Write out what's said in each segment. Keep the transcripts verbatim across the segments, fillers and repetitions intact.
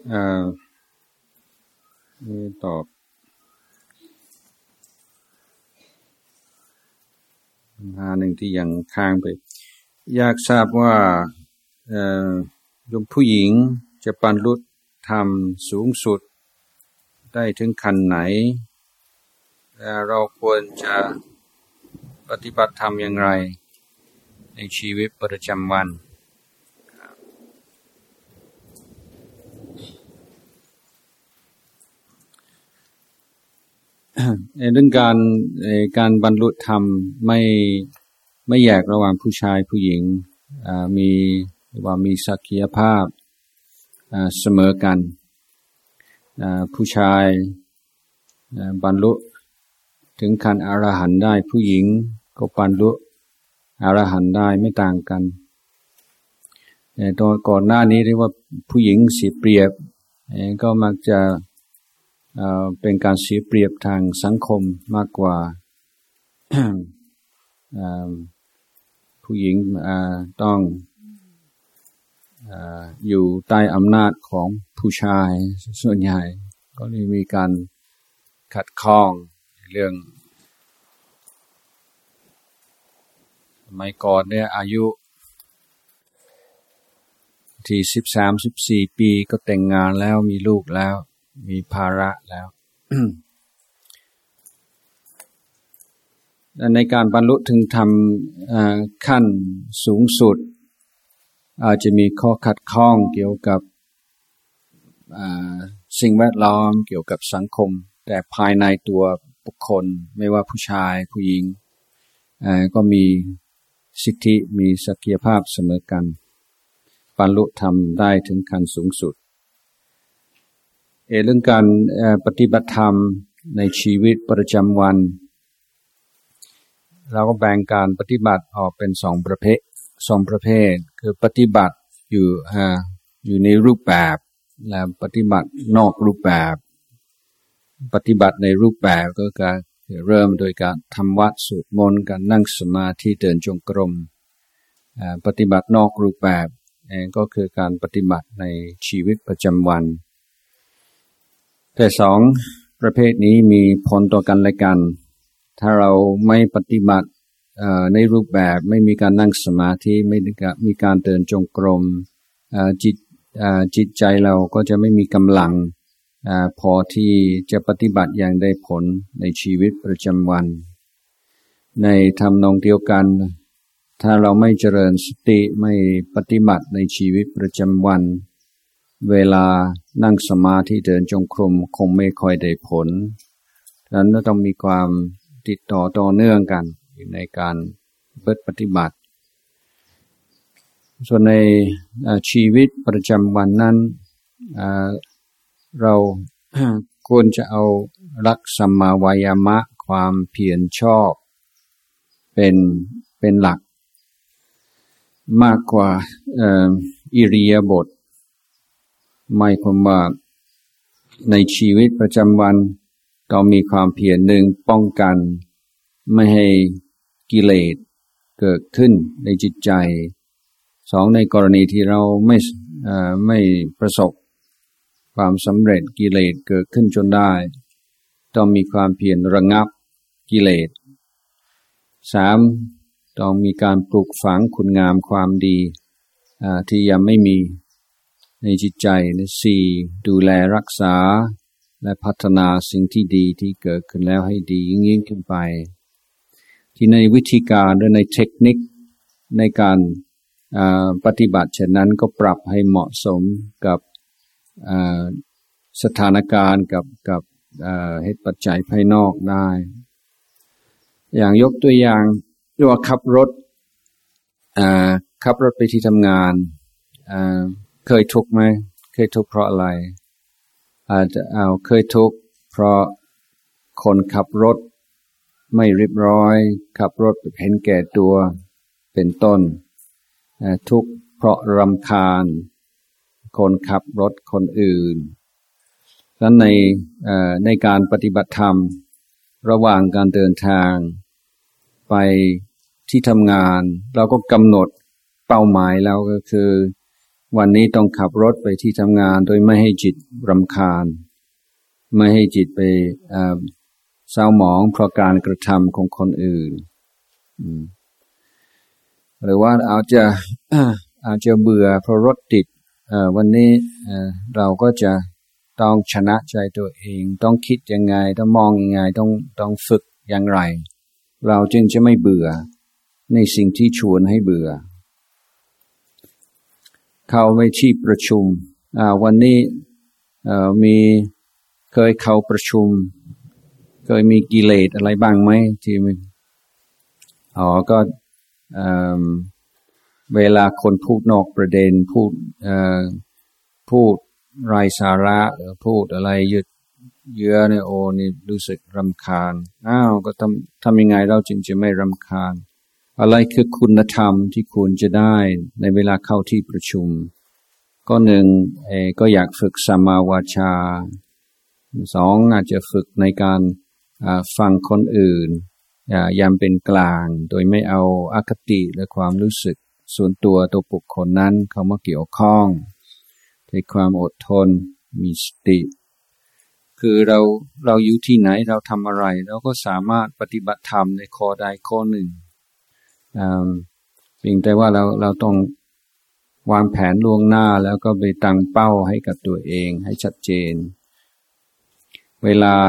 อ่าตอบปัญหาหนึ่งที่ยังค้างไปอยากทราบว่าเอ่อโยมผู้หญิงจะบรรลุธรรมสูงสุดได้ถึงขั้นไหนและเราควรจะปฏิบัติธรรมอย่างไรในชีวิตประจำวันในเรื่องการการบรรลุธรรมไม่ไม่แยกระหว่างผู้ชายผู้หญิงมีว่ามีศักยภาพเสมอกันผู้ชายบรรลุถึงขั้นอรหันต์ได้ผู้หญิงก็บรรลุอรหันต์ได้ไม่ต่างกันตอนก่อนหน้านี้เรียกว่าผู้หญิงเสียเปรียบก็มักจะเป็นการเสียเปรียบทางสังคมมากกว่า ผู้หญิงต้องอยู่ใต้อำนาจของผู้ชายส่วนใหญ่ก็เลยมีการขัดข้องเรื่องสมัยก่อนเนี่ยอายุที่สิบสามสิบสี่ปีก็แต่งงานแล้วมีลูกแล้วมีภาระแล้ว ในการบรรลุถึงธรรมขั้นสูงสุดอาจจะมีข้อขัดข้องเกี่ยวกับสิ่งแวดล้อมเกี่ยวกับสังคมแต่ภายในตัวบุคคลไม่ว่าผู้ชายผู้หญิงก็มีสิทธิมีศักยภาพเสมอกันบรรลุธรรมได้ถึงขั้นสูงสุดเอเรื่องการปฏิบัติธรรมในชีวิตประจำวันเราก็แบ่งการปฏิบัติออกเป็นสองประเภทสองประเภทคือปฏิบัติอยู่อ่าอยู่ในรูปแบบและปฏิบัตินอกรูปแบบปฏิบัติในรูปแบบก็การเริ่มโดยการทำวัดสวดมนต์การนั่งสมาธิเดินจงกรมอ่าปฏิบัตินอกรูปแบบก็คือการปฏิบัติในชีวิตประจำวันแต่สองประเภทนี้มีผลต่อกันและกันถ้าเราไม่ปฏิบัติในรูปแบบไม่มีการนั่งสมาธิไม่มีการเดินจงกรมจิตจิตใจเราก็จะไม่มีกำลังพอที่จะปฏิบัติอย่างได้ผลในชีวิตประจำวันในทำนองเดียวกันถ้าเราไม่เจริญสติไม่ปฏิบัติในชีวิตประจำวันเวลานั่งสมาธิเดินจงกรมคงไม่ค่อยได้ผลฉะนั้นต้องมีความติดต่อต่อเนื่องกันในการปฏิบัติส่วนในชีวิตประจำวันนั้นเราควรจะเอารักสัมมาวายามะความเพียรชอบเป็นเป็นหลักมากกว่าอิริยาบถหมายความว่าในชีวิตประจำวันเรามีความเพียรหนึ่งป้องกันไม่ให้กิเลสเกิดขึ้นในจิตใจสองในกรณีที่เราไม่ไม่ประสบความสำเร็จกิเลสเกิดขึ้นจนได้ต้องมีความเพียรระงับกิเลสสามต้องมีการปลูกฝังคุณงามความดีที่ยังไม่มีในจิตใจสี่ดูแลรักษาและพัฒนาสิ่งที่ดีที่เกิดขึ้นแล้วให้ดียิ่งยิ่งขึ้นไปที่ในวิธีการหรือในเทคนิคในการปฏิบัติเช่นนั้นก็ปรับให้เหมาะสมกับสถานการณ์กับกับเหตุปัจจัยภายนอกได้อย่างยกตัวอย่างว่าขับรถขับรถไปที่ทำงานเคยทุกข์ไหมเคยทุกข์เพราะอะไรอาจจะเอาเคยทุกข์เพราะคนขับรถไม่เรียบร้อยขับรถเห็นแก่ตัวเป็นต้นทุกข์เพราะรำคาญคนขับรถคนอื่นฉะนั้นในในการปฏิบัติธรรมระหว่างการเดินทางไปที่ทำงานเราก็กำหนดเป้าหมายแล้วก็คือวันนี้ต้องขับรถไปที่ทำงานโดยไม่ให้จิตรำคาญไม่ให้จิตไปเศร้าหมองเพราะการกระทำของคนอื่นหรือว่าอาจจะอาจจะเบื่อเพราะรถติดวันนี้เราก็จะต้องชนะใจตัวเองต้องคิดยังไงต้องมองยังไงต้องต้องฝึกอย่างไรเราจึงจะไม่เบื่อในสิ่งที่ชวนให้เบื่อเข้าไปที่ประชุมวันนี้มีเคยเข้าประชุมเคยมีกิเลสอะไรบ้างไหมที่อ๋อก็เวลาคนพูดนอกประเด็นพูดพูดไร้สาระหรือพูดอะไรยึดเยื้อเนี่ยโอ้นี่รู้สึกรำคาญอ้าวก็ทำทำยังไงเราจึงจะไม่รำคาญอะไรคือคุณธรรมที่ควรจะได้ในเวลาเข้าที่ประชุมก็หนึ่งเอก็อยากฝึกสัมมาวาจาสองอาจจะฝึกในการฟังคนอื่นยามเป็นกลางโดยไม่เอาอคติและความรู้สึกส่วนตัวตัวบุคคลนั้นเข้ามาเกี่ยวข้องใช้ความอดทนมีสติคือเราเราอยู่ที่ไหนเราทำอะไรเราก็สามารถปฏิบัติธรรมในข้อใดข้อหนึ่งเพียงแต่ว่าเราเราต้องวางแผนล่วงหน้าแล้วก็ไปตั้งเป้าให้กับตัวเองให้ชัดเจนเวลา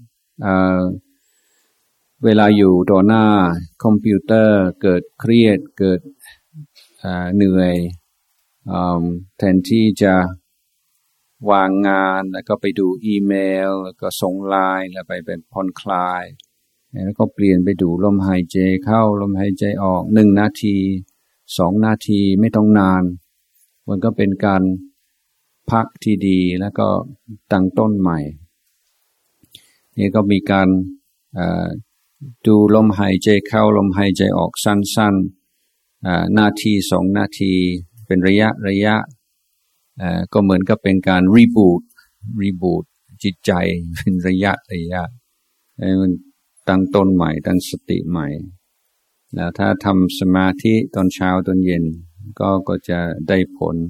เวลาอยู่ต่อหน้าคอมพิวเตอร์เกิดเครียดเกิดเหนื่อยแทนที่จะวางงานแล้วก็ไปดูอีเมลแล้วก็ส่งไลน์แล้วไปเป็นผ่อนคลายแล้วก็เปลี่ยนไปดูลมหายใจเข้าลมหายใจออกหนึ่งนาทีสองนาทีไม่ต้องนานมันก็เป็นการพักที่ดีแล้วก็ตั้งต้นใหม่นี่ก็มีการดูลมหายใจเข้าลมหายใจออกสั้นๆนาทีสองนาทีเป็นระยะระยะก็เหมือนกับเป็นการรีบูตรีบูตจิตใจเป็นระยะระยะให้มันตั้งต้นใหม่ตั้งสติใหม่แล้วถ้าทำสมาธิตอนเช้าตอนเย็นก็ก็จะได้ผล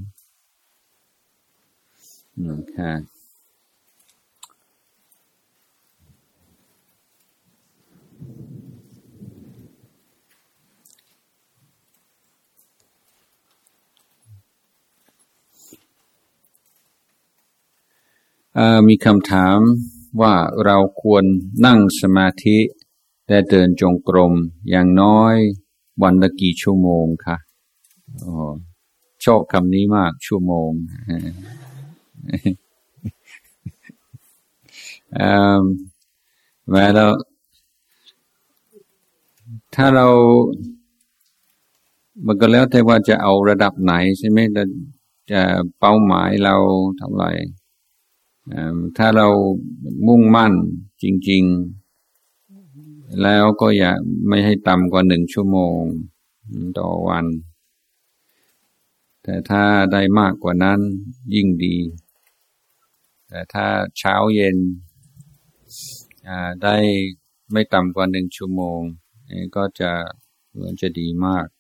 ค่ะมีคำถามว่าเราควรนั่งสมาธิและเดินจงกรมอย่างน้อยวันละกี่ชั่วโมงคะอ๋อชอบคำนี้มากชั่วโมงแม้แล้วถ้าเรามันก็แล้วแต่ว่าจะเอาระดับไหนใช่ไหมจะเป้าหมายเราเท่าไหร่ถ้าเรามุ่งมั่นจริงๆแล้วก็อย่าไม่ให้ต่ำกว่าหนึ่งชั่วโมงต่อวันแต่ถ้าได้มากกว่านั้นยิ่งดีแต่ถ้าเช้าเย็นได้ไม่ต่ำกว่าหนึ่งชั่วโมงก็จะมันจะดีมาก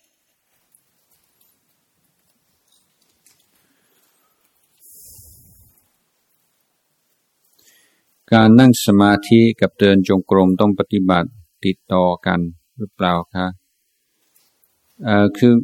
การนั่งสมาธิกับเดินจงกรมต้องปฏิบัติติดต่อกันหรือเปล่าคะเอ่อคือ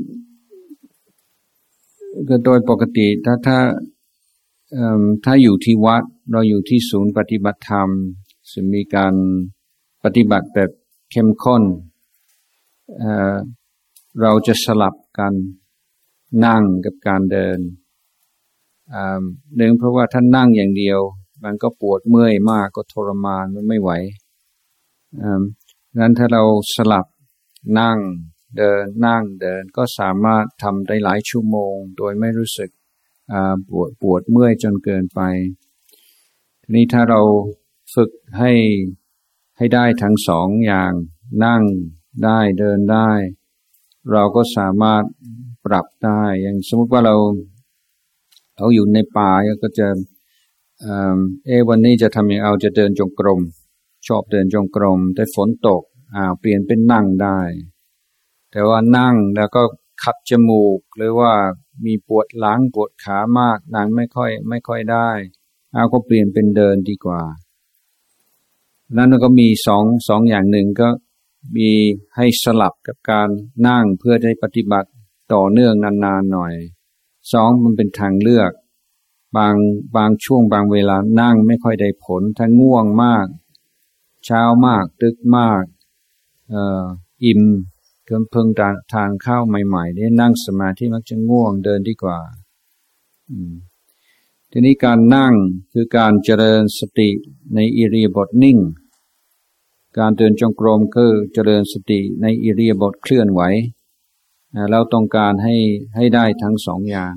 ก็โดยปกติถ้าถ้าเอ่อถ้าอยู่ที่วัดเราอยู่ที่ศูนย์ปฏิบัติธรรมซึ่งมีการปฏิบัติแบบเข้มข้นเอ่อเราจะสลับกันนั่งกับการเดินอ่าเนื่องเพราะว่าถ้านั่งอย่างเดียวมันก็ปวดเมื่อยมากก็ทรมานมันไม่ไหวอ่างั้นถ้าเราสลับนั่งเดินนั่งเดินก็สามารถทำได้หลายชั่วโมงโดยไม่รู้สึกอ่าปวดปวดเมื่อยจนเกินไปทีนี้ถ้าเราฝึกให้ให้ได้ทั้งสองอย่างนั่งได้เดินได้เราก็สามารถปรับได้อย่างสมมติว่าเราเราอยู่ในป่าก็จะเอ่อเอวันนี้จะทำยังไงเอาจะเดินจงกรมชอบเดินจงกรมแต่ฝนตกอ่าเปลี่ยนเป็นนั่งได้แต่ว่านั่งแล้วก็ขัดจมูกหรือว่ามีปวดหลังปวดขามากนั่งไม่ค่อยไม่ค่อยได้เอาก็เปลี่ยนเป็นเดินดีกว่านั้นก็มีสองสองอย่างหนึ่งก็มีให้สลับกับการนั่งเพื่อได้ปฏิบัติต่อเนื่องนานๆหน่อยสองมันเป็นทางเลือกบางบางช่วงบางเวลานั่งไม่ค่อยได้ผลถ้าง่วงมากเช้ามากดึกมากเอ่ออิ่มเพิ่งเพิ่งทานข้าวใหม่ๆเนี่ยนั่งสมาธิมักจะง่วงเดินดีกว่าอืมทีนี้การนั่งคือการเจริญสติในอิริยาบถนิ่งการเดินจงกรมคือเจริญสติในอิริยาบถเคลื่อนไหวเราต้องการให้ให้ได้ทั้งสองอย่าง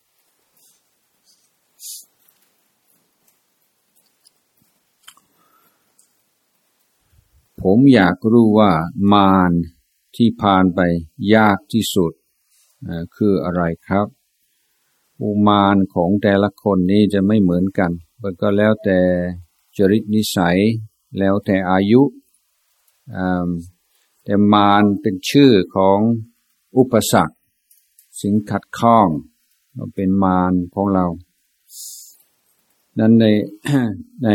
ผมอยากรู้ว่ามารที่ผ่านไปยากที่สุดคืออะไรครับอุมารของแต่ละคนนี้จะไม่เหมือนกันมันก็แล้วแต่จริตนิสัยแล้วแต่อายุแต่มารเป็นชื่อของอุปสรรคสิ่งขัดข้องเป็นมารของเรานั้นใน ใน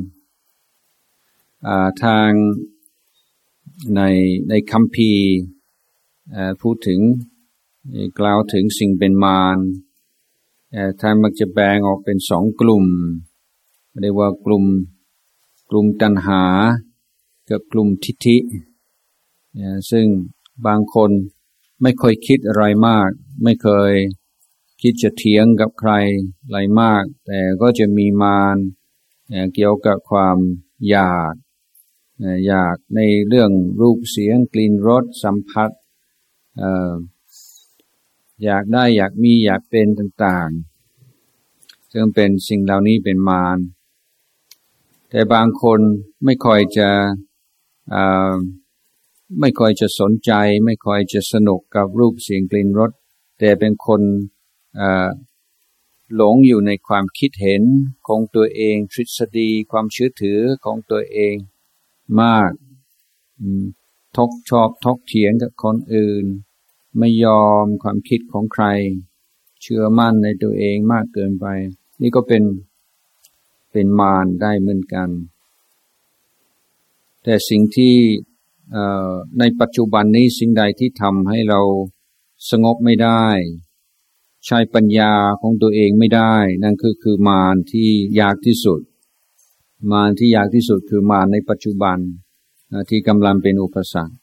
ทางในในคัมภีร์พูดถึงกล่าวถึงสิ่งเป็นมารท่านมักจะแบ่งออกเป็นสองกลุ่มเรียกว่ากลุ่มกลุ่มตัณหากับกลุ่มทิฏฐิซึ่งบางคนไม่ค่อยคิดอะไรมากไม่เคยคิดจะเถียงกับใครอะไรมากแต่ก็จะมีมารเกี่ยวกับความอยากอยากในเรื่องรูปเสียงกลิ่นรสสัมผัสอยากได้อยากมีอยากเป็นต่างๆซึ่งเป็นสิ่งเหล่านี้เป็นมารแต่บางคนไม่ค่อยจะไม่ค่อยจะสนใจไม่ค่อยจะสนุกกับรูปเสียงกลิ่นรสแต่เป็นคนหลงอยู่ในความคิดเห็นของตัวเองทฤษฎีความเชื่อถือของตัวเองมากทกชอบทกเถียงกับคนอื่นไม่ยอมความคิดของใครเชื่อมั่นในตัวเองมากเกินไปนี่ก็เป็นเป็นมารได้เหมือนกันแต่สิ่งที่ในปัจจุบันนี้สิ่งใดที่ทำให้เราสงบไม่ได้ใช้ปัญญาของตัวเองไม่ได้นั่นคือคือมารที่ยากที่สุดมารที่ยากที่สุดคือมารในปัจจุบันที่กำลังเป็นอุปสรรค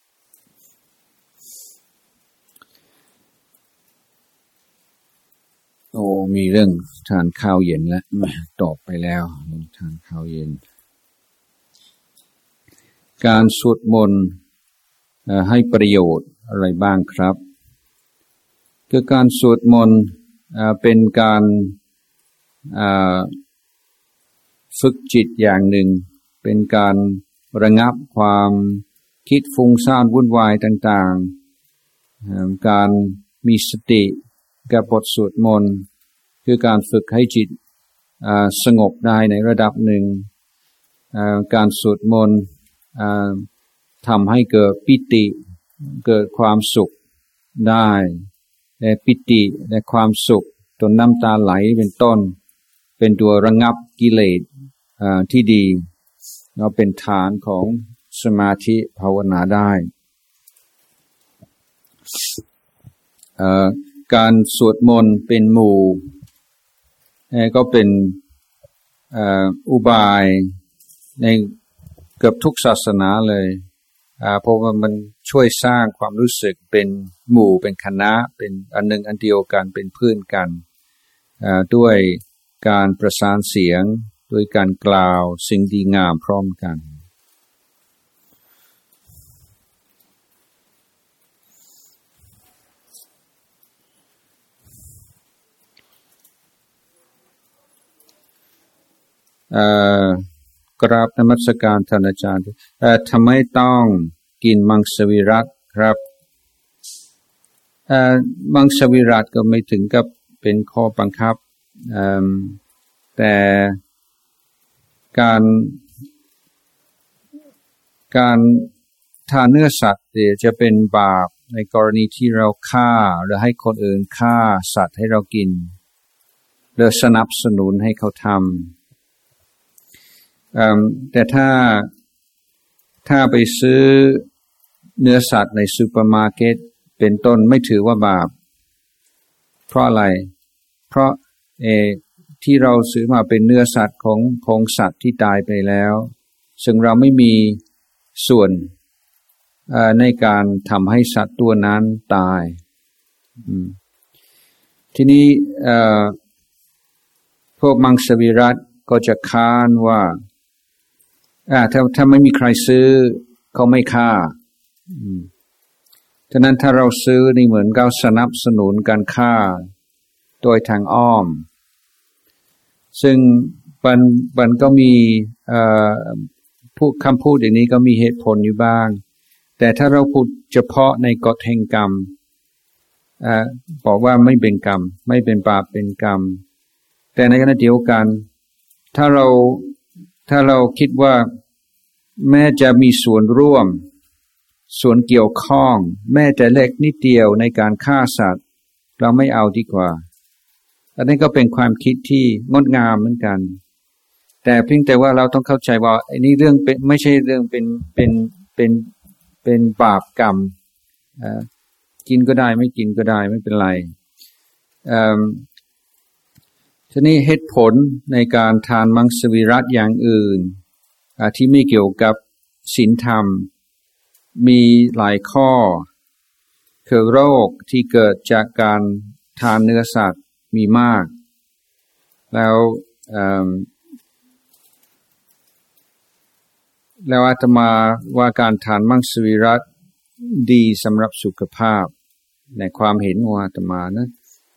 โอ้มีเรื่องทานข้าวเย็นแล้วตอบไปแล้วทานข้าวเย็นการสวดมนต์ให้ประโยชน์อะไรบ้างครับคือการสวดมนต์เป็นการฝึกจิตอย่างหนึ่งเป็นการระงับความคิดฟุ้งซ่านวุ่นวายต่างๆการมีสติกับบทสวดมนต์คือการฝึกให้จิตสงบได้ในระดับหนึ่งการสวดมนต์ทำให้เกิดปิติเกิดความสุขได้และปิติและความสุขจนน้ำตาไหลเป็นต้นเป็นตัวระงับกิเลสที่ดีเราเป็นฐานของสมาธิภาวนาได้การสวดมนต์เป็นหมู่ก็เป็นอุบายในเกือบทุกศาสนาเลยเพราะว่ามันช่วยสร้างความรู้สึกเป็นหมู่เป็นคณะเป็นอันหนึ่งอันเดียวกันเป็นเพื่อนกันด้วยการประสานเสียงด้วยการกล่าวสิ่งดีงามพร้อมกันกราบนมัสการท่านอาจารย์ทำไมต้องกินมังสวิรัติครับมังสวิรัติก็ไม่ถึงกับเป็นข้อบังคับแต่การการทานเนื้อสัตว์จะเป็นบาปในกรณีที่เราฆ่าหรือให้คนอื่นฆ่าสัตว์ให้เรากินหรือสนับสนุนให้เขาทำแต่ถ้าถ้าไปซื้อเนื้อสัตว์ในซูเปอร์มาร์เก็ตเป็นต้นไม่ถือว่าบาปเพราะอะไรเพราะเอที่เราซื้อมาเป็นเนื้อสัตว์ของของสัตว์ที่ตายไปแล้วซึ่งเราไม่มีส่วนในการทำให้สัตว์ตัวนั้นตายทีนี้พวกมังสวิรัติก็จะค้านว่าถ้าถ้าไม่มีใครซื้อเขาไม่ฆ่าฉะนั้นถ้าเราซื้อนี่เหมือนเราสนับสนุนการฆ่าโดยทางอ้อมซึ่งมันมันก็มีพูดคำพูดอย่างนี้ก็มีเหตุผลอยู่บ้างแต่ถ้าเราพูดเฉพาะในกฎแห่งกรรมบอกว่าไม่เป็นกรรมไม่เป็นบาปเป็นกรรมแต่ในขณะเดียวกันถ้าเราถ้าเราคิดว่าแม้จะมีส่วนร่วมส่วนเกี่ยวข้องแม้แต่เล็กนิดเดียวในการฆ่าสัตว์เราไม่เอาดีกว่าอันนี้ก็เป็นความคิดที่งดงามเหมือนกันแต่เพียงแต่ว่าเราต้องเข้าใจว่าไอ้นี่เรื่องเป็นไม่ใช่เรื่องเป็นเป็นเป็นเป็นบาปกรรมอ่ากินก็ได้ไม่กินก็ได้ไม่เป็นไรอ่าทีนี้เหตุผลในการทานมังสวิรัติอย่างอื่นที่ไม่เกี่ยวกับศีลธรรมมีหลายข้อคือโรคที่เกิดจากการทานเนื้อสัตว์มีมากแล้วแล้วอาตมาว่าการทานมังสวิรัติดีสำหรับสุขภาพในความเห็นของอาตมานะ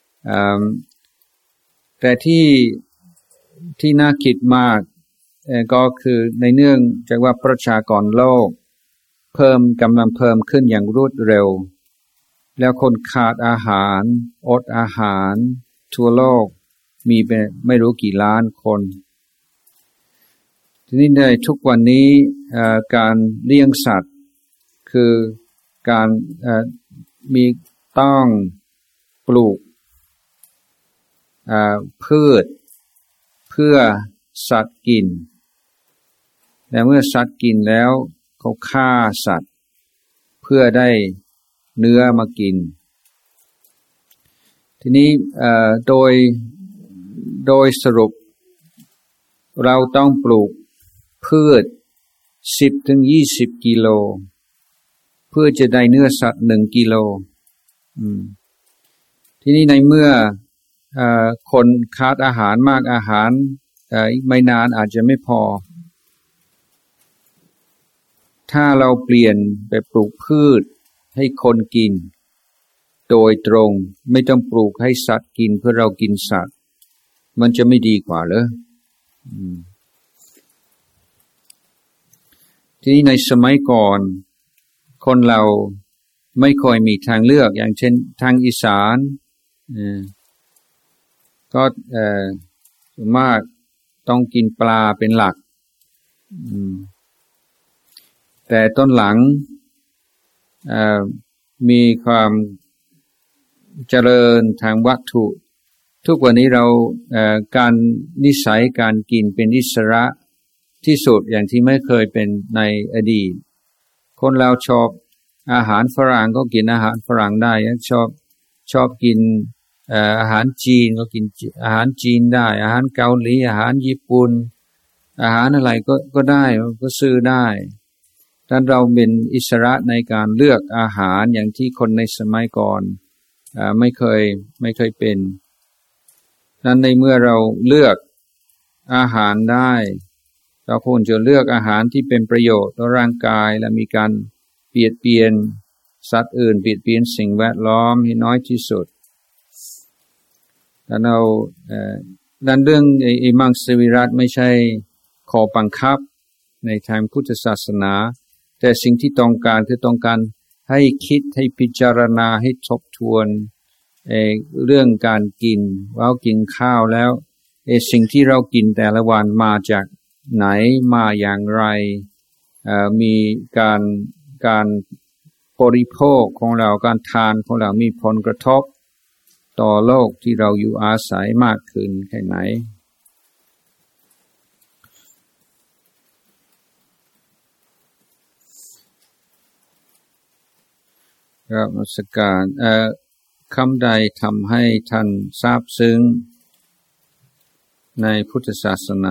แต่ที่ที่น่าคิดมากก็คือในเนื่องจากว่าประชากรโลกเพิ่มกำลังเพิ่มขึ้นอย่างรวดเร็วแล้วคนขาดอาหารอดอาหารทั่วโลกมีเป็นไม่รู้กี่ล้านคนทีนี้ในทุกวันนี้การเลี้ยงสัตว์คือการมีต้องปลูกพืชเพื่อสัตว์กินแต่เมื่อสัตว์กินแล้วเขาฆ่าสัตว์เพื่อได้เนื้อมากินทีนี้โดยโดยสรุปเราต้องปลูกพืชสิบถึงยี่สิบกิโลเพื่อจะได้เนื้อสัตว์หนึ่งกิโลทีนี้ในเมื่อคนขาดอาหารมากอาหารอีกไม่นานอาจจะไม่พอถ้าเราเปลี่ยนไปปลูกพืชให้คนกินโดยตรงไม่ต้องปลูกให้สัตว์กินเพื่อเรากินสัตว์มันจะไม่ดีกว่าเหรอทีนี้ในสมัยก่อนคนเราไม่ค่อยมีทางเลือกอย่างเช่นทางอีสานก็ส่วนมากต้องกินปลาเป็นหลักแต่ต้นหลังมีความเจริญทางวัตถุทุกวันนี้เราการนิสัยการกินเป็นอิสระที่สุดอย่างที่ไม่เคยเป็นในอดีตคนเราชอบอาหารฝรั่งก็กินอาหารฝรั่งได้ชอบชอบกินอาหารจีนก็กินอาหารจีนได้อาหารเกาหลีอาหารญี่ปุ่นอาหารอะไรก็ก็ได้ก็ซื้อได้ท่านเราเป็นอิสระในการเลือกอาหารอย่างที่คนในสมัยก่อนไม่เคยไม่เคยเป็นนั้นในเมื่อเราเลือกอาหารได้เราควรจะเลือกอาหารที่เป็นประโยชน์ต่อร่างกายและมีการเบียดเบียนสัตว์อื่นเบียดเบียนสิ่งแวดล้อมให้น้อยที่สุดแล้วเราดันเรื่องไอ้มังสวิรัติไม่ใช่ข้อบังคับในทางพุทธศาสนาแต่สิ่งที่ต้องการคือต้องการให้คิดให้พิจารณาให้ทบทวนเอ่อเรื่องการกินว่ากินข้าวแล้วเอ่อสิ่งที่เรากินแต่ละวันมาจากไหนมาอย่างไรเอ่อมีการการบริโภคของเราการทานของเรามีผลกระทบต่อโลกที่เราอยู่อาศัยมากขึ้นแค่ไหนครับนมัสการเอ่อคำใดทำให้ท่านทราบซึ้งในพุทธศาสนา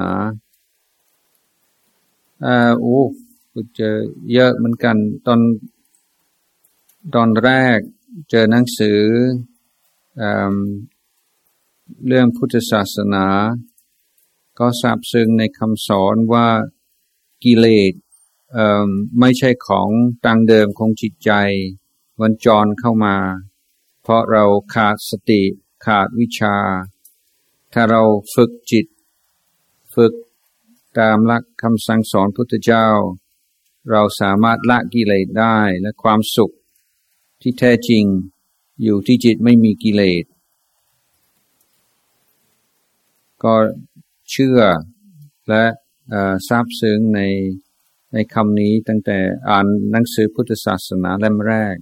อ่าโอ้ก็เจอเยอะเหมือนกันตอนตอนแรกเจอหนังสือเอ่อเรื่องพุทธศาสนาก็ทราบซึ้งในคำสอนว่ากิเลสเอ่อไม่ใช่ของดั้งเดิมของจิตใจมันจรเข้ามาเพราะเราขาดสติขาดวิชาถ้าเราฝึกจิตฝึกตามหลักคำสั่งสอนพุทธเจ้าเราสามารถละกิเลสได้และความสุขที่แท้จริงอยู่ที่จิตไม่มีกิเลสก็เชื่อและทราบซึ้งในในคำนี้ตั้งแต่อ่านหนังสือพุทธศาสนาเล่มแรก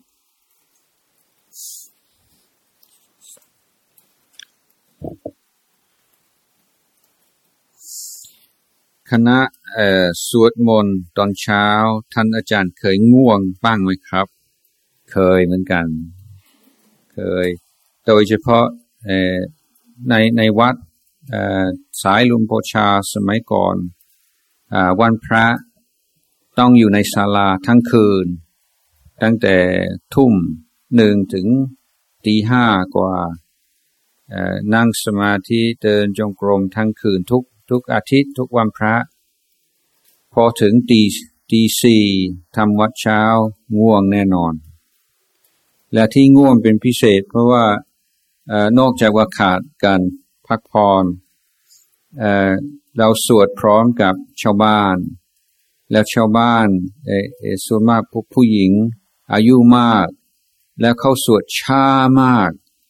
คณะเอ่อสวดมนต์ตอนเช้าท่านอาจารย์เคยง่วงบ้างไหมครับเคยเหมือนกันเคยโดยเฉพาะเอ่อในในวัดเอ่อสายลุมโพชาสมัยก่อนอ่าวันพระต้องอยู่ในศาลาทั้งคืนตั้งแต่ทุ่มหนึ่งถึงตีห้ากว่าเอ่อนั่งสมาธิเดินจงกรมทั้งคืนทุกทุกอาทิตย์ทุกวันพระพอถึงตีตีสี่ทำวัดเช้าง่วงแน่นอนและที่ง่วงเป็นพิเศษเพราะว่าเอ่อนอกจากว่าขาดการพักผ่อนเอ่อเราสวดพร้อมกับชาวบ้านแล้วชาวบ้านเอ่อส่วนมากพวกผู้หญิงอายุมากแล้วเขาสวดช้ามาก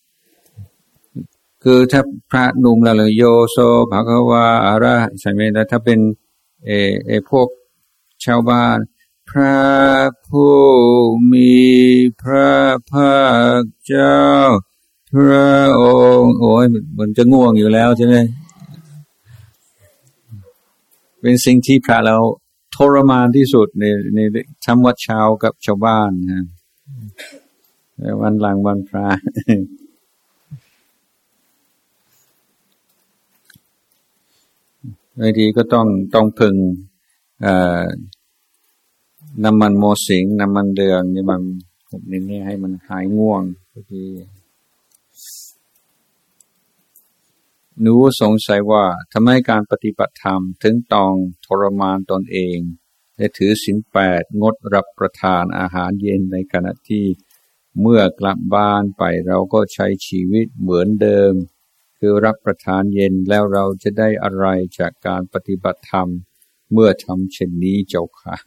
คือถ้าพระหนุ่มแล้วโยโสภะคะวาอะระใช่ไหมแต่ถ้าเป็นเอเอพวกชาวบ้านพระผู้มีพระภาคเจ้าพระองค์โอ้ยมันจะง่วงอยู่แล้วใช่ไหมเป็นสิ่งที่พระเราทรมานที่สุดในในทำวัดเช้ากับชาวบ้านนะวันหลังวันพระบางทีก็ต้องต้องพึงน้ำมันโมสิงน้ำมันเดืองนี่มันนี่นี่ให้มันหายง่วงบางทีหนูสงสัยว่าทำไมการปฏิบัติธรรมถึงต้องทรมานตนเองและถือศีลแปดงดรับประทานอาหารเย็นในขณะที่เมื่อกลับบ้านไปเราก็ใช้ชีวิตเหมือนเดิมคือรับประทานเย็นแล้วเราจะได้อะไรจากการปฏิบัติธรรมเมื่อทำเช่นนี้เจ้าค่ะ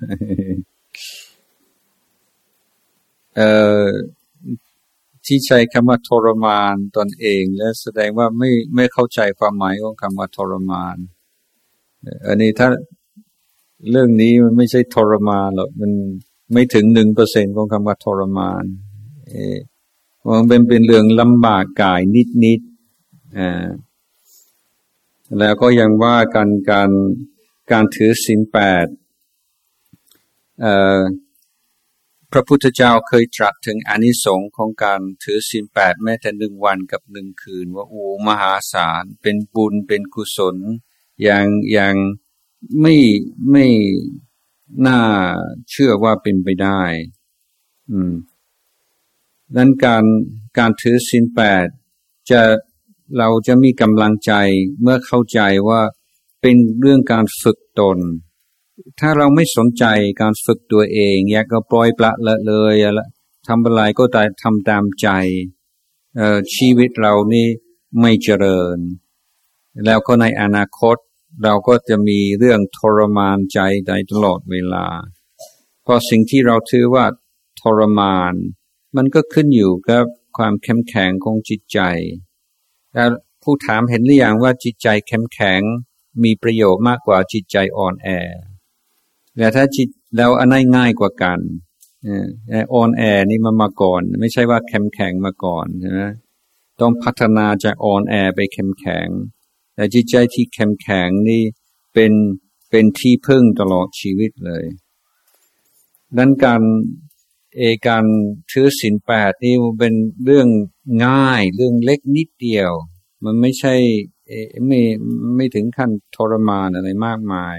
เอ่อที่ใช้คำว่าทรมานตนเองและแสดงว่าไม่ไม่เข้าใจความหมายของคำว่าทรมานอันนี้ถ้าเรื่องนี้มันไม่ใช่ทรมานหรอกมันไม่ถึงหนึ่งเปอร์เซ็นต์ของคำว่าทรมานเออมันเป็นเป็นเรื่องลำบากกายนิดๆอ่าแล้วก็ยังว่าการการการถือศีลแปดเอ่อพระพุทธเจ้าเคยตรัสถึงอานิสงส์ของการถือศีลแปดแม้แต่หนึ่งวันกับหนึ่งคืนว่าโอ้มหาศาลเป็นบุญเป็นกุศลอย่างอย่างไม่ไม่น่าเชื่อว่าเป็นไปได้อืมดังนั้นการการถือศีลแปดจะเราจะมีกำลังใจเมื่อเข้าใจว่าเป็นเรื่องการฝึกตนถ้าเราไม่สนใจการฝึกตัวเองอยากก็ปล่อยปละละเลยทำอะไรก็แต่ทำตามใจเอ่อชีวิตเรานี่ไม่เจริญแล้วก็ในอนาคตเราก็จะมีเรื่องทรมานใจในตลอดเวลาเพราะสิ่งที่เราถือว่าทรมานมันก็ขึ้นอยู่กับความเข้มแข็งของจิตใจแล้วผู้ถามเห็นหรือยังว่าจิตใจเข้มแข็งมีประโยชน์มากกว่าจิตใจอ่อนแอและถ้าจิตแล้วอันไหนง่ายกว่ากันอ่อนแอนี่มามาก่อนไม่ใช่ว่าเข้มแข็งมาก่อนใช่ไหมต้องพัฒนาจากอ่อนแอไปเข้มแข็งแต่จิตใจที่เข้มแข็งนี่เป็นเป็นที่พึ่งตลอดชีวิตเลยดังนั้นการเอการถือศีลแปดนี่มันเป็นเรื่องง่ายเรื่องเล็กนิดเดียวมันไม่ใช่ไม่ไม่ถึงขั้นทรมานอะไรมากมาย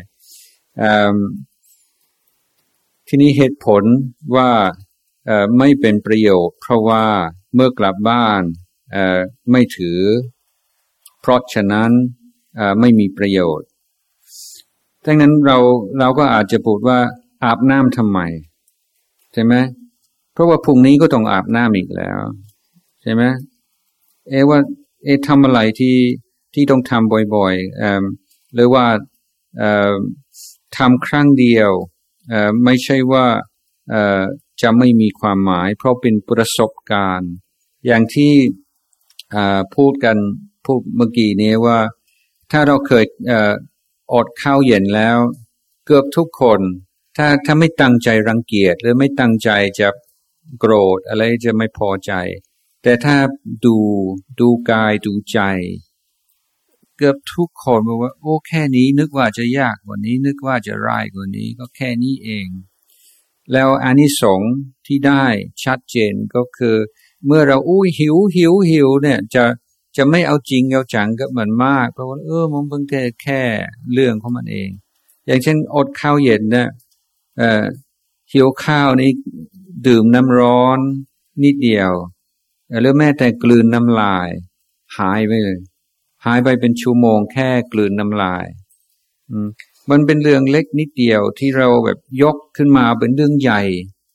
ทีนี้เหตุผลว่าไม่เป็นประโยชน์เพราะว่าเมื่อกลับบ้านไม่ถือเพราะฉะนั้นไม่มีประโยชน์ดังนั้นเราเราก็อาจจะพูดว่าอาบน้ำทำไมใช่ไหมเพราะว่าพรุ่งนี้ก็ต้องอาบน้ำอีกแล้วใช่ไหมเอว่าเอทำอะไรที่ที่ต้องทำบ่อยๆเอ่อหรือว่าเอ่อทำครั้งเดียวเอ่อไม่ใช่ว่าเอ่อจะไม่มีความหมายเพราะเป็นประสบการณ์อย่างที่อ่าพูดกันพูดเมื่อกี้นี้ว่าถ้าเราเคยเอ่ออดข้าวเย็นแล้วเกือบทุกคนถ้าถ้าไม่ตั้งใจรังเกียจหรือไม่ตั้งใจจะโกรธอะไรจะไม่พอใจแต่ถ้าดูดูกายดูใจเกือบทุกคนบอกว่าโอ้แค่นี้นึกว่าจะยากกว่านี้นึกว่าจะร้ายกว่านี้ก็แค่นี้เองแล้วอานิสงส์ที่ได้ชัดเจนก็คือเมื่อเราอุ้ยหิวหิวหิวเนี่ยจะจะไม่เอาจริงเอาจังกับมันมากเพราะว่าเออมันเพิ่งแค่แค่เรื่องของมันเองอย่างเช่นอดข้าวเย็นเนี่ยเอ่อหิวข้าวนี่ดื่มน้ำร้อนนิดเดียวหรือแม้แต่กลืนน้ำลายหายไปเลยหายไปเป็นชั่วโมงแค่กลืนน้ำลายอืมมันเป็นเรื่องเล็กนิดเดียวที่เราแบบยกขึ้นมาเป็นเรื่องใหญ่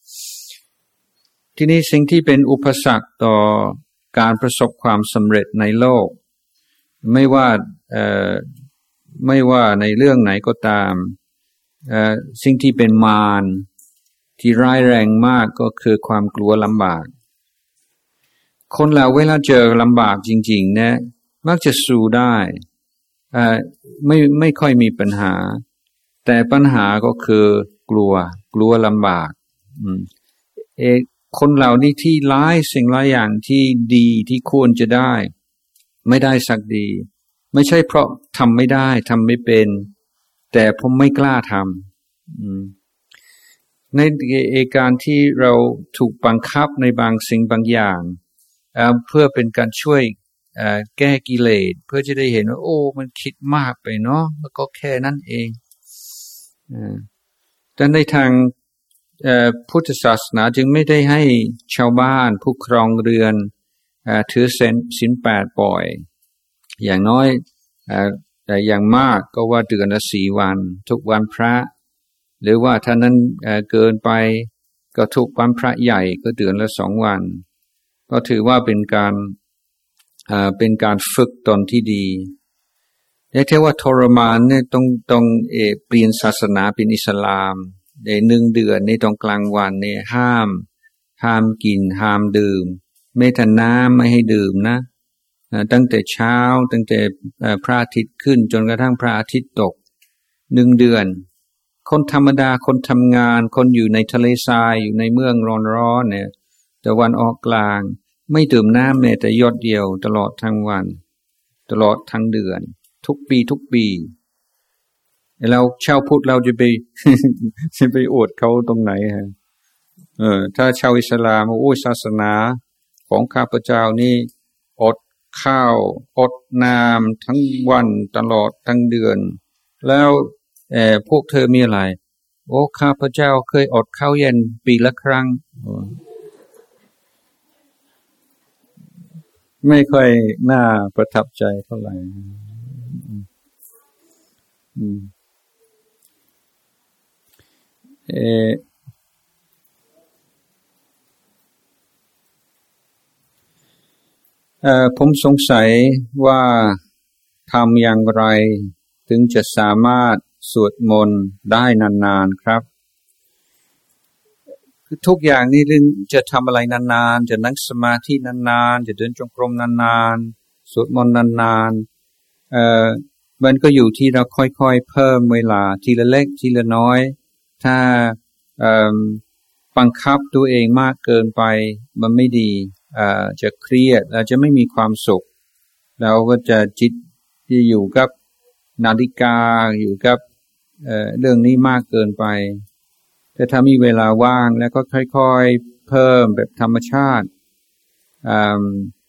ที่นี่สิ่งที่เป็นอุปสรรคต่อการประสบความสำเร็จในโลกไม่ว่าเอ่อไม่ว่าในเรื่องไหนก็ตามเอ่อสิ่งที่เป็นมารที่ร้ายแรงมากก็คือความกลัวลำบากคนเราเวลาเจอลำบากจริงๆเนี่ยมักจะสู้ได้เอ่อไม่ไม่ค่อยมีปัญหาแต่ปัญหาก็คือกลัวกลัวลำบากอืมเอคนเหล่านี้ที่ร้ายสิ่งหลายอย่างที่ดีที่ควรจะได้ไม่ได้สักดีไม่ใช่เพราะทำไม่ได้ทำไม่เป็นแต่ผมไม่กล้าทำอืมในเอการที่เราถูกบังคับในบางสิ่งบางอย่างเอ่อเพื่อเป็นการช่วยเอ่อแก้กิเลสเพื่อจะได้เห็นว่าโอ้มันคิดมากไปเนาะแล้วก็แค่นั้นเองอ่าแต่ในทางเอ่อพุทธศาสนาจึงไม่ได้ให้ชาวบ้านผู้ครองเรือนเอ่อถือศีลศีลแปดบ่อยอย่างน้อยเอ่อแต่อย่างมากก็ว่าเดือนละสี่วันทุกวันพระหรือว่าถ้านั้นเอ่อเกินไปก็ทุกวันพระใหญ่ก็เดือนละสองวันก็ถือว่าเป็นการเอ่อเป็นการฝึกตนที่ดีแต่เทว่าทรมานเนี่ยต้องต้องเออเปลี่ยนศาสนาเป็นอิสลามในหนึ่งเดือนในตรงกลางวันเนี่ยห้ามห้ามกินห้ามดื่มไม่แต่น้ำไม่ให้ดื่มนะตั้งแต่เช้าตั้งแต่พระอาทิตย์ขึ้นจนกระทั่งพระอาทิตย์ตกหนึ่งเดือนคนธรรมดาคนทำงานคนอยู่ในทะเลทรายอยู่ในเมืองร้อนๆเนี่ยตะวันออกกลางไม่ดื่มน้ำแม้แต่หยดเดียวตลอดทั้งวันตลอดทั้งเดือนทุกปีทุกปีเราชาวพุทธเราจะไป จะไปอวดเขาตรงไหนฮะเออถ้าชาวอิสลามโอ้ศาสนาของข้าพเจ้านี่อดข้าวอดน้ำทั้งวันตลอดทั้งเดือนแล้วเออพวกเธอมีอะไรโอ้ข้าพเจ้าเคยอดข้าวเย็นปีละครั้งไม่ค่อยน่าประทับใจเท่าไหร่อืมเออเอ่อผมสงสัยว่าทำอย่างไรถึงจะสามารถสวดมนต์ได้นานๆครับคือทุกอย่างนี่เรื่องจะทำอะไรนานๆจะนั่งสมาธินานๆจะเดินจงกรมนานๆสวดมนต์นานๆเอ่อมันก็อยู่ที่เราค่อยๆเพิ่มเวลาทีละเล็กทีละน้อยถ้าเอ่อบังคับตัวเองมากเกินไปมันไม่ดีอ่าจะเครียดแล้วจะไม่มีความสุขแล้วก็จะจิตที่อยู่กับนาฬิกาอยู่กับเอ่อเรื่องนี้มากเกินไปแต่ถ้ามีเวลาว่างแล้วก็ค่อยๆเพิ่มแบบธรรมชาติอ่า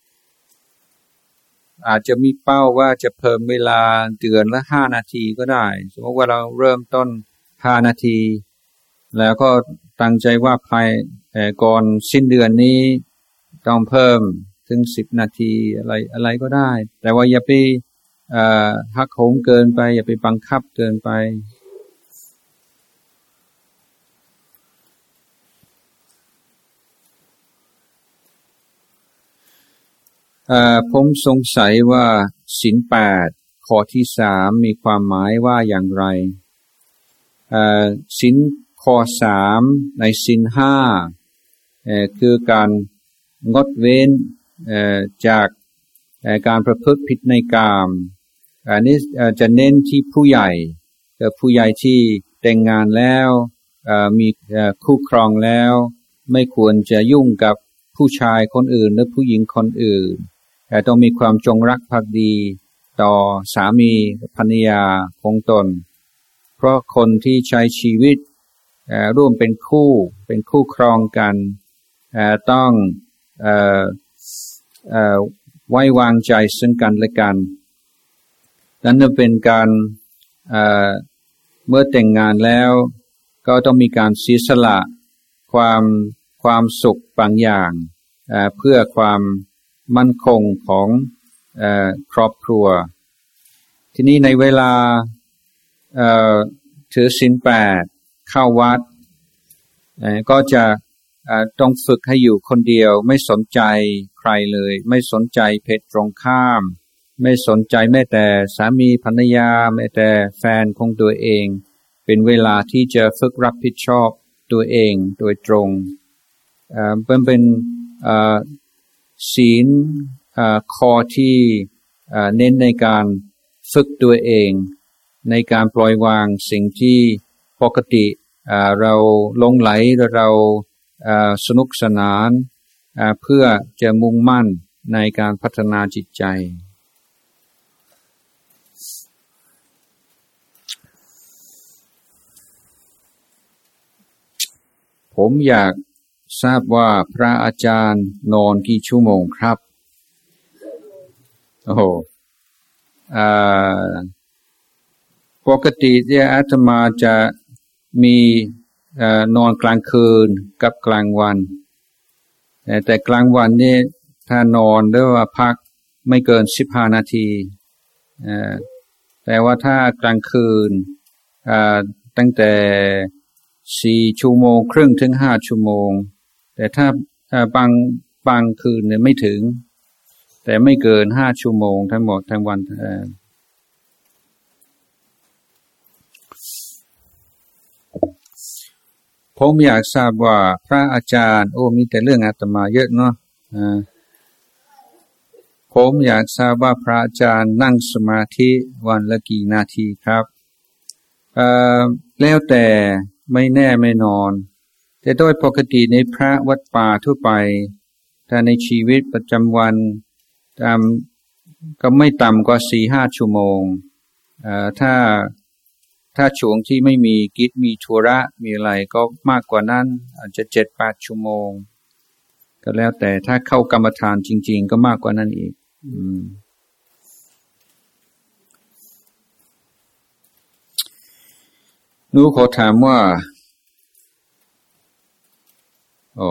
อาจจะมีเป้าว่าจะเพิ่มเวลาเดือนละห้านาทีก็ได้สมมติว่าเราเริ่มต้นห้านาทีแล้วก็ตั้งใจว่าภายก่อนสิ้นเดือนนี้ต้องเพิ่มถึงสิบนาทีอะไรอะไรก็ได้แต่ว่าอย่าไปหักโหมเกินไปอย่าไปบังคับเกินไปผมสงสัยว่าศีลแปดข้อที่สามมีความหมายว่าอย่างไรศีลข้อสามในศีลห้าคือการงดเว้นจากการประพฤติผิดในกามอันนี้จะเน้นที่ผู้ใหญ่ผู้ใหญ่ที่แต่งงานแล้วมีคู่ครองแล้วไม่ควรจะยุ่งกับผู้ชายคนอื่นหรือผู้หญิงคนอื่นแต่ต้องมีความจงรักภักดีต่อสามีภรรยาของตนเพราะคนที่ใช้ชีวิตร่วมเป็นคู่เป็นคู่ครองกันต้องไว้วางใจซึ่งกันและกันนั้นจะเป็นการเมื่อแต่งงานแล้วก็ต้องมีการเสียสละความความสุขบางอย่างเพื่อความมั่นคงของครอบครัวทีนี้ในเวลาถือศีลแปดเข้าวัดก็จะต้องฝึกให้อยู่คนเดียวไม่สนใจใครเลยไม่สนใจเพศตรงข้ามไม่สนใจแม้แต่สามีภรรยาแม้แต่แฟนของตัวเองเป็นเวลาที่จะฝึกรับผิดชอบตัวเองโดยตรงเป็นเป็นศีลข้อที่เน้นในการฝึกตัวเองในการปล่อยวางสิ่งที่ปกติเราหลงไหลเราสนุกสนานเพื่อจะมุ่งมั่นในการพัฒนาจิตใจผมอยากทราบว่าพระอาจารย์นอนกี่ชั่วโมงครับโอ้โหปกติที่อาตมาจะมีนอนกลางคืนกับกลางวันแต่กลางวันนี่ถ้านอนหรือว่าพักไม่เกินสิบห้านาทีแต่ว่าถ้ากลางคืนตั้งแต่สี่ชั่วโมงครึ่งถึงห้าชั่วโมงแต่ถ้าบางบางคืนเนี่ยไม่ถึงแต่ไม่เกินห้าชั่วโมงทั้งหมดทั้งวันผมอยากทราบว่าพระอาจารย์โอ้มีแต่เรื่องอาตมาเยอะเนาะผมอยากทราบว่าพระอาจารย์นั่งสมาธิวันละกี่นาทีครับเอ่อแล้วแต่ไม่แน่ไม่นอนแต่โดยปกติในพระวัดป่าทั่วไปถ้าในชีวิตประจำวันตามก็ไม่ต่ำกว่าสี่ห้าชั่วโมงเอ่อถ้าถ้าช่วงที่ไม่มีกิจมีธุระมีอะไรก็มากกว่านั้นอาจจะเจ็ดแปดชั่วโมงก็แล้วแต่ถ้าเข้ากรรมฐานจริงๆก็มากกว่านั้นอีกอืมหนูขอถามว่าอ๋อ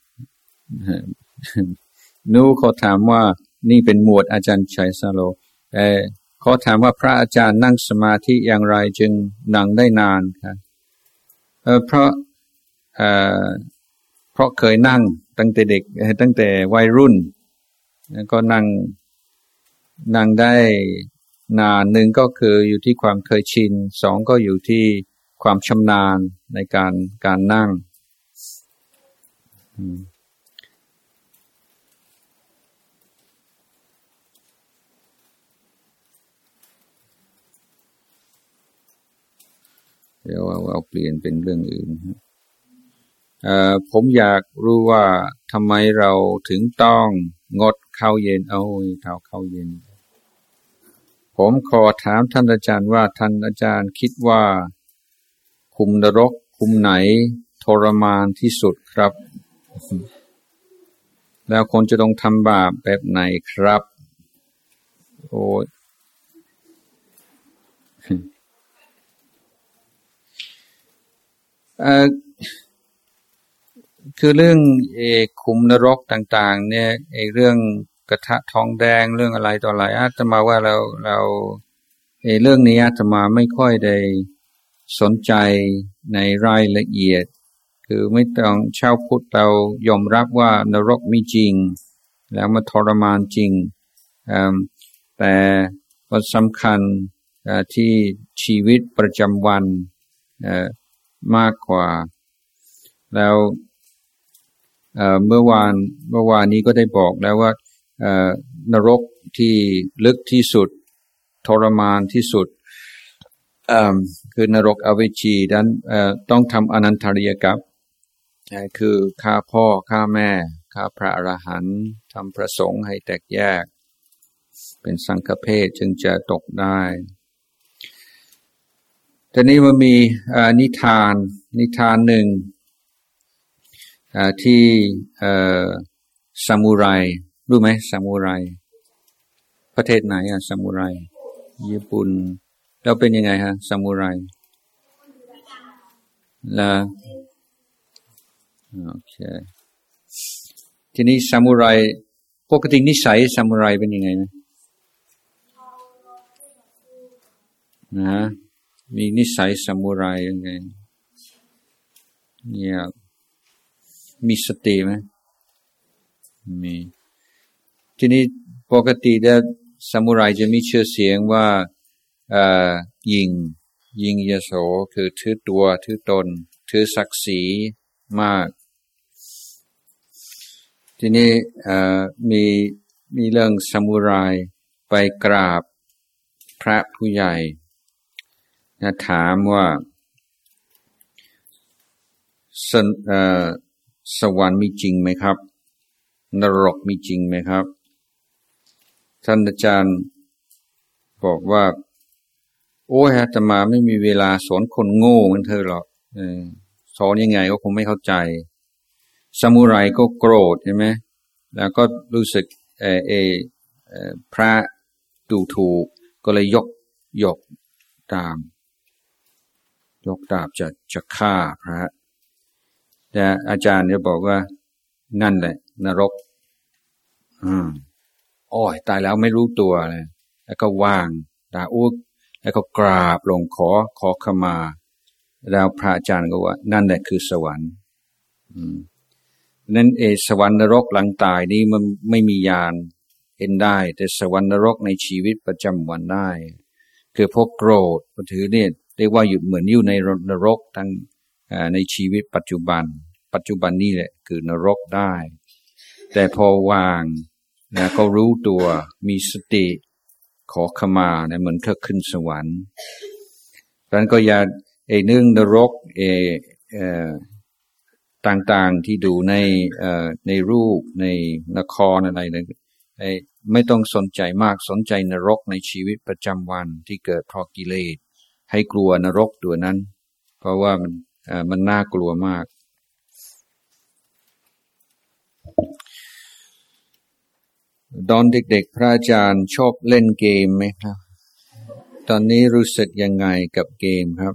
หนูขอถามว่านี่เป็นหมวดอาจารย์ชัยสโลเอ่อขอถามว่าพระอาจารย์นั่งสมาธิอย่างไรจึงนั่งได้นานครับเออเพราะเอ่อเพราะเคยนั่งตั้งแต่เด็กตั้งแต่วัยรุ่นแล้วก็นั่งนั่งได้นานหนึ่งก็คืออยู่ที่ความเคยชินสองก็อยู่ที่ความชำนาญในการการนั่งเดี๋ยวเอาเปลี่ยนเป็นเรื่องอื่นเอ่อผมอยากรู้ว่าทำไมเราถึงต้องงดข้าวเย็นเอาข้าวข้าวเย็นผมขอถามท่านอาจารย์ว่าท่านอาจารย์คิดว่าคุมนรกคุมไหนทรมานที่สุดครับแล้วคนจะต้องทำบาปแบบไหนครับโอ้ยเอ่อคือเรื่องเอคุมนรกต่างๆเนี่ยไอเรื่องกระทะทองแดงเรื่องอะไรต่ออะไรอาตมาว่าเราเราไอเรื่องนี้อาตมาไม่ค่อยได้สนใจในรายละเอียดคือไม่ต้องชาวพุทธเรายอมรับว่านรกมีจริงแล้วมันทรมานจริงแต่ว่าสำคัญที่ชีวิตประจำวันมากกว่าแล้วเมื่อวานเมื่อวานนี้ก็ได้บอกแล้วว่านรกที่ลึกที่สุดทรมานที่สุดคือนรกอเวจีนั้นต้องทำอนันตริยกรรมคือฆ่าพ่อฆ่าแม่ฆ่าพระอรหันต์ทำพระสงฆ์ให้แตกแยกเป็นสังฆเพศจึงจะตกได้ทีนี้มันมีนิทานนิทานหนึ่งที่ซามูไรรู้ไหมซามูไรประเทศไหนอะซามูไรญี่ปุ่นแล้วเป็นยังไงฮะซามูไรแล้วโอเคทีนี้ซามูไรปกตินิสัยซามูไรเป็นยังไงไหมนะมีนิสัยซามูไรยังไงเนี่ยมีสติไหมมีทีนี้ปกติแล้วซามูไรจะมีชื่อเสียงว่าเอ่อยิงยิงยโสคือถือตัวถือตนถือศักดิ์ศรีมากทีนี้เอ่อมีมีเรื่องซามูไรไปกราบพระผู้ใหญ่นะถามว่าสเอ่อสวรรค์มีจริงไหมครับนรกมีจริงไหมครับท่านอาจารย์บอกว่าโอ้ยอาตมาไม่มีเวลาสอนคนโง่เหมือนเธอหรอกสอนยังไงก็คงไม่เข้าใจซามูไรก็โกรธใช่ไหมแล้วก็รู้สึกเอเอเอพระดูถูกก็เลยยกยกดาบยกดาบจะจะฆ่าพระแต่อาจารย์จะบอกว่านั่นแหละนรกอืมโอ้ยตายแล้วไม่รู้ตัวเลยแล้วก็วางดาอุกแล้วก็กราบลงขอขอขมาแล้วพระอาจารย์ก็ว่านั่นแหละคือสวรรค์อืมนั้นเอสวรรค์นรกหลังตายนี้มันไม่มียานเห็นได้แต่สวรรค์นรกในชีวิตประจำวันได้คือพวกโกรธก็ถือเนี่ยเรียกว่าอยู่เหมือนอยู่ในนรกทั้งในชีวิตปัจจุบันปัจจุบันนี่แหละคือนรกได้แต่พอวางนะก็รู้ตัวมีสติขอขมาเนี่ยเหมือนเขาขึ้นสวรรค์เพราะนั้นก็อย่าไอ้เรื่องนรกเอเอ่อต่างๆที่ดูในเอ่อในรูปในละครอะไรเนี่ยไอ้ไม่ต้องสนใจมากสนใจนรกในชีวิตประจำวันที่เกิดเพราะกิเลสให้กลัวนรกตัวนั้นเพราะว่ามันเอ่อมันน่ากลัวมากตอนเด็กๆพระอาจารย์ชอบเล่นเกมไหมครับตอนนี้รู้สึกยังไงกับเกมครับ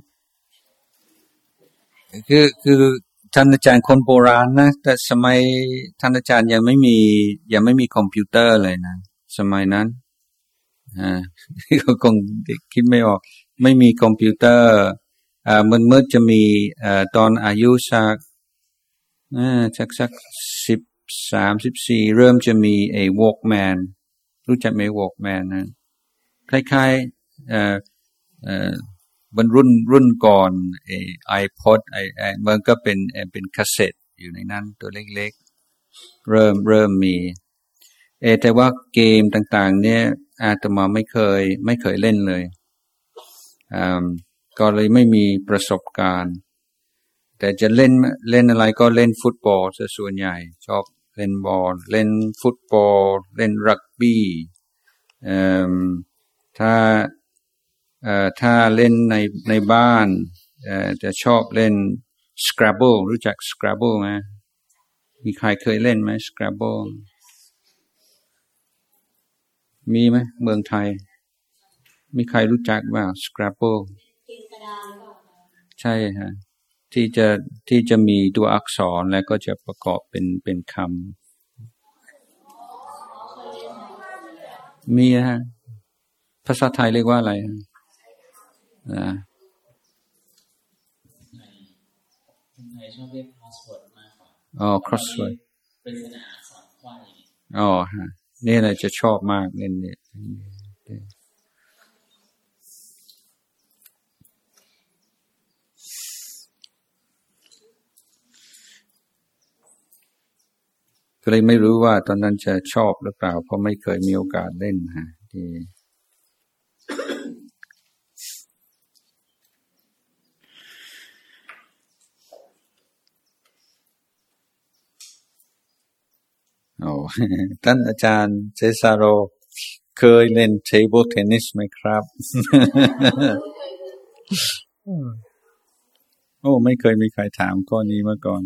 คือคือท่านอาจารย์คนโบราณนะแต่สมัยท่านอาจารย์ยังไม่มียังไม่มีคอมพิวเตอร์เลยนะสมัยนั้นอ่าก็คงคิดไม่ออกไม่มีคอมพิวเตอร์อ่ามันเมื่อจะมีอ่าตอนอายุสักอ่าสักสักสิบสามสิบสี่เริ่มจะมีไอ้ Walkman รู้จักไหม Walkman นะคล้ายๆเอ่อเอ่อบรรรุ่นรุ่นก่อนไอ้ iPod ไอ้ไอ้มันก็เป็นเป็นคาสเซ็ตอยู่ในนั้นตัวเล็กๆเริ่มเริ่มมีเอแต่ว่าเกมต่างๆเนี่ยอาตมาไม่เคยไม่เคยเล่นเลยอ่าก็เลยไม่มีประสบการณ์แต่จะเล่นเล่นอะไรก็เล่นฟุตบอลซะส่วนใหญ่ชอบเล่นบอลเล่นฟุตบอลเล่นรักบี้เอ่อถ้าเอ่อถ้าเล่นในในบ้านเอ่อจะชอบเล่น Scrabble รู้จัก Scrabble ไหมมีใครเคยเล่นไหม Scrabble มีไหมเมืองไทยมีใครรู้จักบ้าง Scrabble ใช่ฮะที่จะที่จะมีตัวอักษรแล้วก็จะประกอบเป็นเป็นคำมีฮะภาษาไทยเรียกว่าอะไรอ่าชอบเรียก crossword มากกว่าอ๋อ crossword เป็นขนาดอักษรไขว้อ๋อฮะนี่แหละจะชอบมากเล่นเนี่ยก็เลยไม่รู้ว่าตอนนั้นจะชอบหรือเปล่าเพราะไม่เคยมีโอกาสเล่นฮะที่โอ้ท่านอาจารย์เซซาโรเคยเล่นเทเบิลเทนนิสไหมครับโอ้ไม่เคยมีใครถามข้อนี้มาก่อน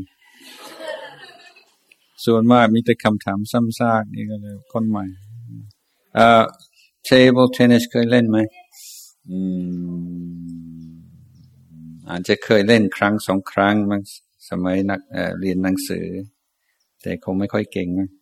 ส่วนมากมีแต่คำถามซ้ำซากนี่ก็เลยคนใหม่เอ่อเทเบิลเทนนิสเคยเล่นไหมอืมอาจจะเคยเล่นครั้งสองครั้งมั้งสมัยนักเอ่อเรียนหนังสือแต่คงไม่ค่อยเก่งมั้ง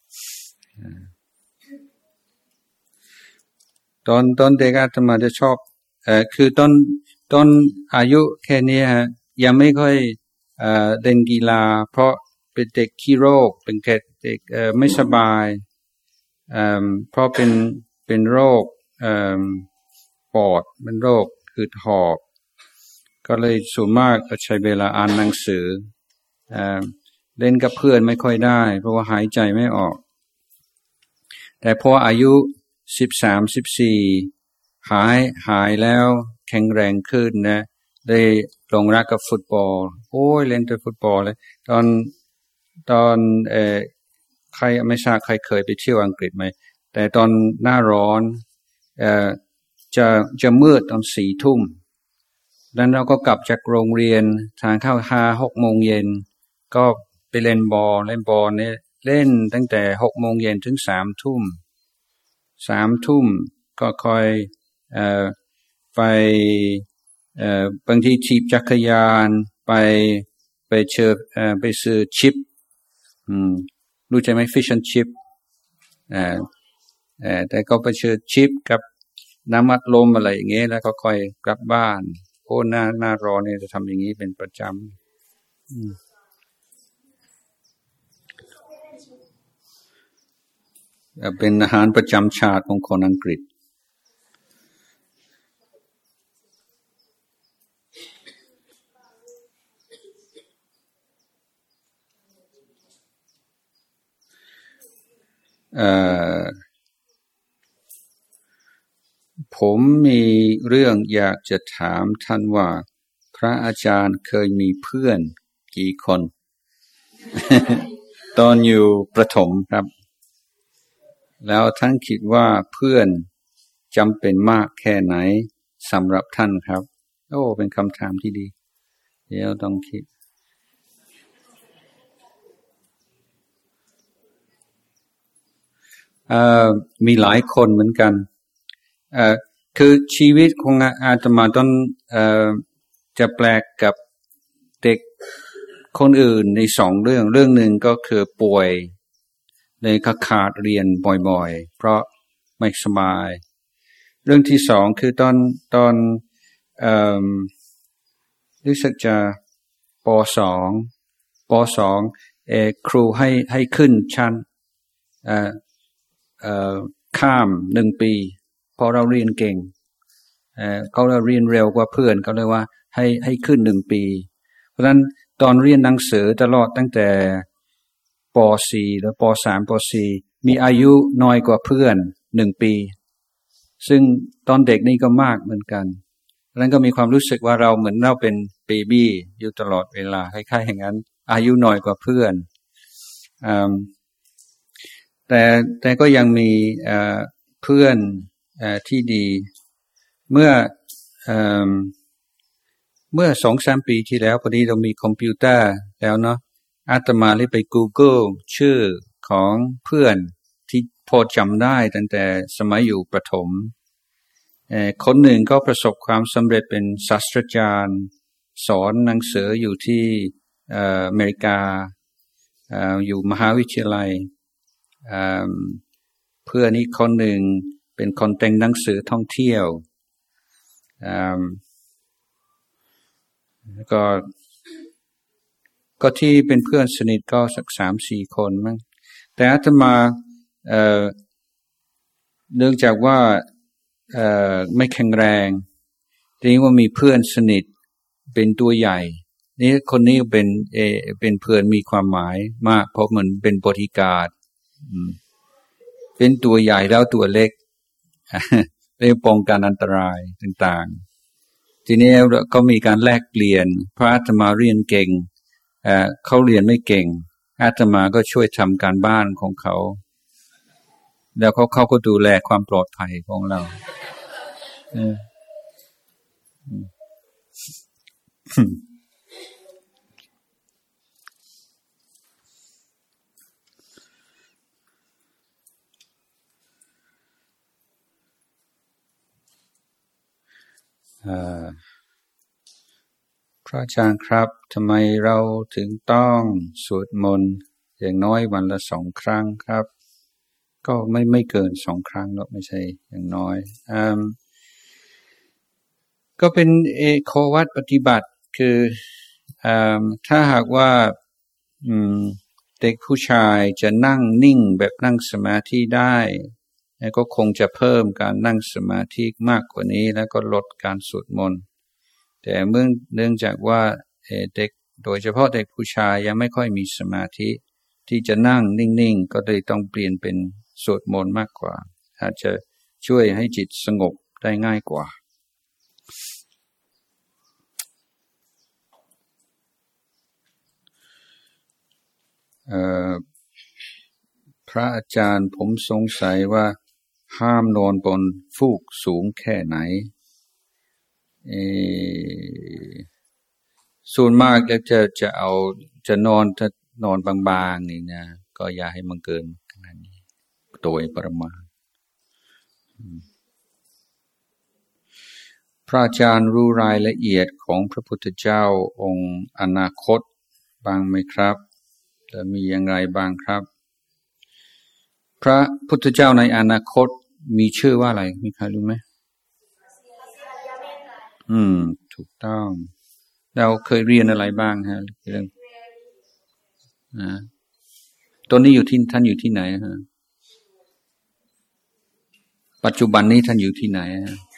ตอนตอนเด็กอาตมาจะชอบเอ่อคือตอนตอนอายุแค่นี้ฮะยังไม่ค่อยเอ่อเล่นกีฬาเพราะเป็นเด็กขี้โรคเป็นเด็กเอ่อไม่สบายเอ่อเพราะเป็นเป็นโรคเอ่อปอดเป็นโรคหืดหอบก็เลยส่วนมากก็ใช้เวลาอ่านหนังสือเอ่อเล่นกับเพื่อนไม่ค่อยได้เพราะว่าหายใจไม่ออกแต่พออายุสิบสามสิบสี่หายหายแล้วแข็งแรงขึ้นนะได้ลงรักกับฟุตบอลโอ้ยเล่นแต่ฟุตบอลเลยตอนตอนเอ่อใครไม่ทราบใครเคยไปเที่ยวอังกฤษไหมแต่ตอนหน้าร้อนเอ่อจะจะมืดตอนสี่ทุ่มแล้วเราก็กลับจากโรงเรียนทางเข้าห้าหกโมงเย็นก็ไปเล่นบอลเล่นบอลเนี่ยเล่นตั้งแต่หกโมงเย็นถึงสามทุ่มสามทุ่มก็คอยเอ่อไปเอ่อบางทีถีบจักรยานไปไปเชิญเอ่อไปซื้อชิปอืมรู้จักไหม fish and chip เอ่อเอ่อแต่ก็ไปซื้อชิปกับน้ำอัดลมอะไรอย่างเงี้ยแล้วก็ค่อยกลับบ้านโอ้หน้าหน้ารอเนี่ยจะทำอย่างนี้เป็นประจำอืมเป็นอาหารประจำชาติของคนอังกฤษเอ่อผมมีเรื่องอยากจะถามท่านว่าพระอาจารย์เคยมีเพื่อนกี่คน ตอนอยู่ประถมครับแล้วท่านคิดว่าเพื่อนจำเป็นมากแค่ไหนสำหรับท่านครับโอ้เป็นคำถามที่ดีเดี๋ยวต้องคิดเอ่อมีหลายคนเหมือนกันเอ่อคือชีวิตของอาตมาต้นเอ่อจะแปลกกับเด็กคนอื่นในสองเรื่องเรื่องหนึ่งก็คือป่วยเลยก็ขาดเรียนบ่อยๆเพราะไม่สบายเรื่องที่สองคือตอนตอนเอ่อรู้สึกจะป.สองป.สองเอ่อครูให้ให้ขึ้นชั้นเอ่อเอ่อข้ามหนึ่งปีพอเราเรียนเก่งเอ่อเขาเราเรียนเร็วกว่าเพื่อนเขาเลยว่าให้ให้ขึ้นหนึ่งปีเพราะฉะนั้นตอนเรียนหนังสือตลอดตั้งแต่ป.สี่ แล้วป.สาม ป.สี่ มีอายุน้อยกว่าเพื่อนหนึ่งปีซึ่งตอนเด็กนี่ก็มากเหมือนกันนั้นก็มีความรู้สึกว่าเราเหมือนเราเป็นเบบี้อยู่ตลอดเวลาคล้ายๆอย่างนั้นอายุน้อยกว่าเพื่อนแต่แต่ก็ยังมีเพื่อนที่ดีเมื่อเมื่อสองสามปีที่แล้วพอดีเรามีคอมพิวเตอร์แล้วเนาะอาตมาเลยไป Google ชื่อของเพื่อนที่พอจำได้ตั้งแต่สมัยอยู่ประถมคนหนึ่งก็ประสบความสำเร็จเป็นศาสตราจารย์สอนหนังสืออยู่ที่อเมริกาอยู่มหาวิทยาลัยเพื่อนอีกคนหนึ่งเป็นคนแต่งหนังสือท่องเที่ยวก็ก็ที่เป็นเพื่อนสนิทก็สักสามสี่คนมั้งแต่อาตมาเอ่อเนื่องจากว่าเอ่อไม่แข็งแรงทีนี้ว่ามีเพื่อนสนิทเป็นตัวใหญ่นี่คนนี้เป็นเอเป็นเพื่อนมีความหมายมากเพราะมันเป็นบริการเป็นตัวใหญ่แล้วตัวเล็กเพื่อป้องกันอันตรายต่างๆทีนี้ก็มีการแลกเปลี่ยนเพราะอาตมาเรียนเก่งเอ่อเขาเรียนไม่เก่งอาตมาก็ช่วยทำการบ้านของเขาแล้วเขาเขาก็ดูแลความปลอดภัยของเราพระอาจารย์ครับทำไมเราถึงต้องสวดมนต์อย่างน้อยวันละสองครั้งครับก็ไม่ไม่เกินสองครั้งหรอกไม่ใช่อย่างน้อยอ่าก็เป็นเอโควัดปฏิบัติคืออ่าถ้าหากว่าอืมเด็กผู้ชายจะนั่งนิ่งแบบนั่งสมาธิได้แล้วก็คงจะเพิ่มการนั่งสมาธิมากกว่านี้แล้วก็ลดการสวดมนต์แต่เมื่อเนื่องจากว่าเด็กโดยเฉพาะเด็กผู้ชายยังไม่ค่อยมีสมาธิที่จะนั่งนิ่งๆก็เลยต้องเปลี่ยนเป็นสวดมนต์มากกว่าอาจจะช่วยให้จิตสงบได้ง่ายกว่าพระอาจารย์ผมสงสัยว่าห้ามนอนบนฟูกสูงแค่ไหนส่วนมากจะจะจะเอาจะนอนถ้านอนบางๆนี่นะก็อย่าให้มันเกินขนาดนี้โดยประมาณพระอาจารย์รู้รายละเอียดของพระพุทธเจ้าองค์อนาคตบ้างไหมครับและมีอย่างไรบ้างครับพระพุทธเจ้าในอนาคตมีชื่อว่าอะไรมีใครรู้ไหมอืมถูกต้องเราเคยเรียนอะไรบ้างฮะเรื่องอ่าตอนนี้อยู่ที่ท่านอยู่ที่ไหนฮะปัจจุบันนี้ท่านอยู่ที่ไหนฮะ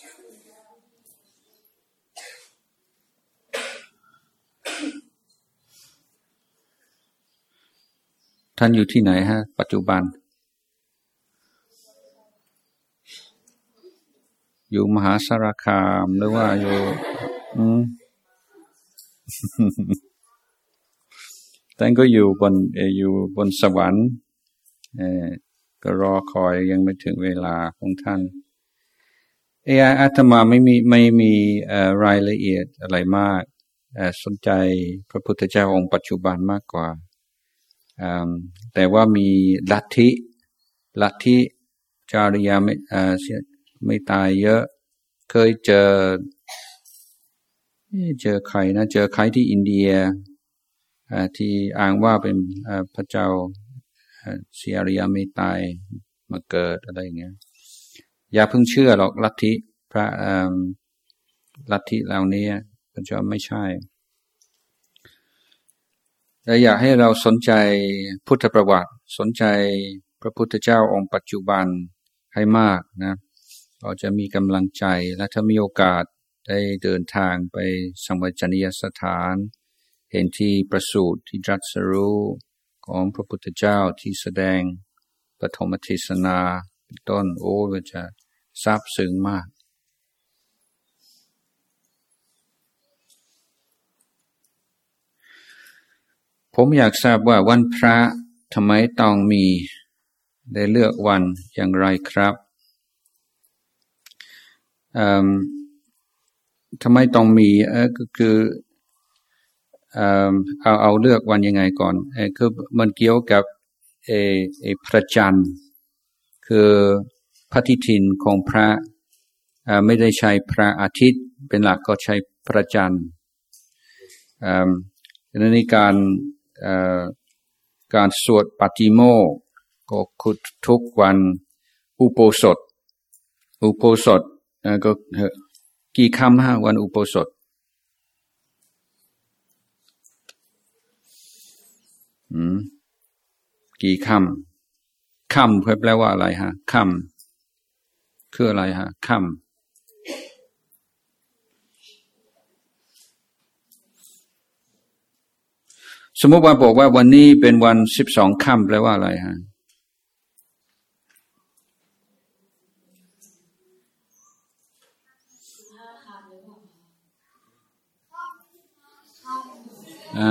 ท่านอยู่ที่ไหนฮะปัจจุบันอยู่มหาสารคามหรือว่าอยู่อืม ท่านก็อยู่บนเอออยู่บนสวรรค์เออก็รอคอยยังไม่ถึงเวลาของท่านเอออาตมาไม่มีไม่มีเอ่อรายละเอียดอะไรมากเอ่อสนใจพระพุทธเจ้าองค์ปัจจุบันมากกว่าอ่าแต่ว่ามีลัทธิลัทธิจาริยาไม่อ่าไม่ตายเยอะเคยเจอเจอใครนะเจอใครที่อินเดียที่อ้างว่าเป็นพระเจ้าเสียริยาไม่ตายมาเกิดอะไรอย่างเงี้ยอย่าเพิ่งเชื่อหรอกลัทธิพระลัทธิเหล่านี้พระเจ้าไม่ใช่และอยากให้เราสนใจพุทธประวัติสนใจพระพุทธเจ้าองค์ปัจจุบันให้มากนะเราจะมีกำลังใจและถ้ามีโอกาสได้เดินทางไปสังเวชนียสถานเห็นที่ประสูติที่ตรัสรู้ของพระพุทธเจ้าที่แสดงปฐมเทศนาเป็นต้นโอ้ก็จะซาบซึ้งมากผมอยากทราบว่าวันพระทำไมต้องมีได้เลือกวันอย่างไรครับทำไมต้องมีเออก็คือเอ่อเอาเอาเลือกวันยังไงก่อนเออคือมันเกี่ยวกับเอเอพระจันทร์คือปฏิทินของพระอ่าไม่ได้ใช้พระอาทิตย์เป็นหลักก็ใช้พระจันทร์อ่าดังนั้นการอ่าการสวดปาฏิโมกข์ก็คือทุกวันอุโบสถอุโบสถอ่าก็กี่ค่ำฮะวันอุโบสถอืมกี่ค่ำค่ำแปลว่าอะไรฮะค่ำคืออะไรฮะค่ำสมมติว่าบอกว่าวันนี้เป็นวันสิบสองค่ำแปลว่าอะไรฮะอ่า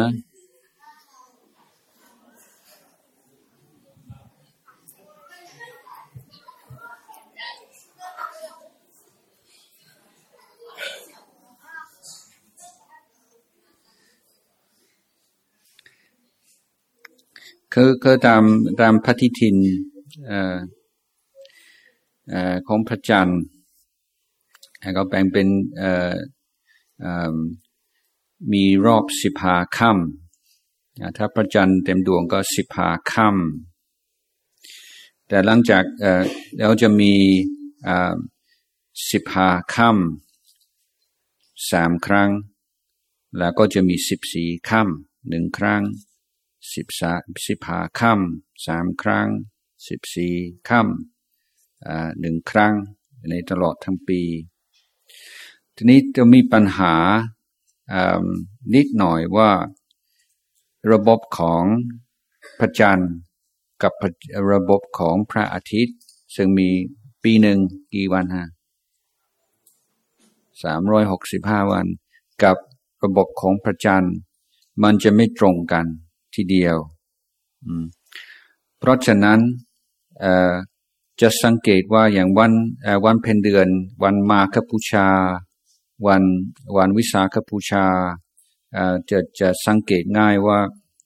คือคือตามตามปฏิทินเอ่อเอ่อของพระจันทร์ก็แบ่งเป็นเอ่อเอ่อมีรอบสิบห้าค่ำถ้าพระจันทร์เต็มดวงก็สิบห้าค่ำแต่หลังจากเอ่อแล้วจะมีอ่าสิบห้าค่ำสามครั้งแล้วก็จะมีสิบสี่ค่ำหนึ่งครั้งสิบสามสิบห้าค่ำสามครั้งสิบสี่ค่ำอ่าหนึ่งครั้งในตลอดทั้งปีทีนี้จะมีปัญหาอ่านิดหน่อยว่าระบบของพระจันทร์กับระบบของพระอาทิตย์ซึ่งมีปีหนึ่งกี่วันฮะสามร้อยหกสิบห้าวันกับระบบของพระจันทร์มันจะไม่ตรงกันทีเดียวเพราะฉะนั้นจะสังเกตว่าอย่างวันวันเพ็ญเดือนวันมาฆบูชาวันวันวิสาขบูชาจะจะสังเกตง่ายว่า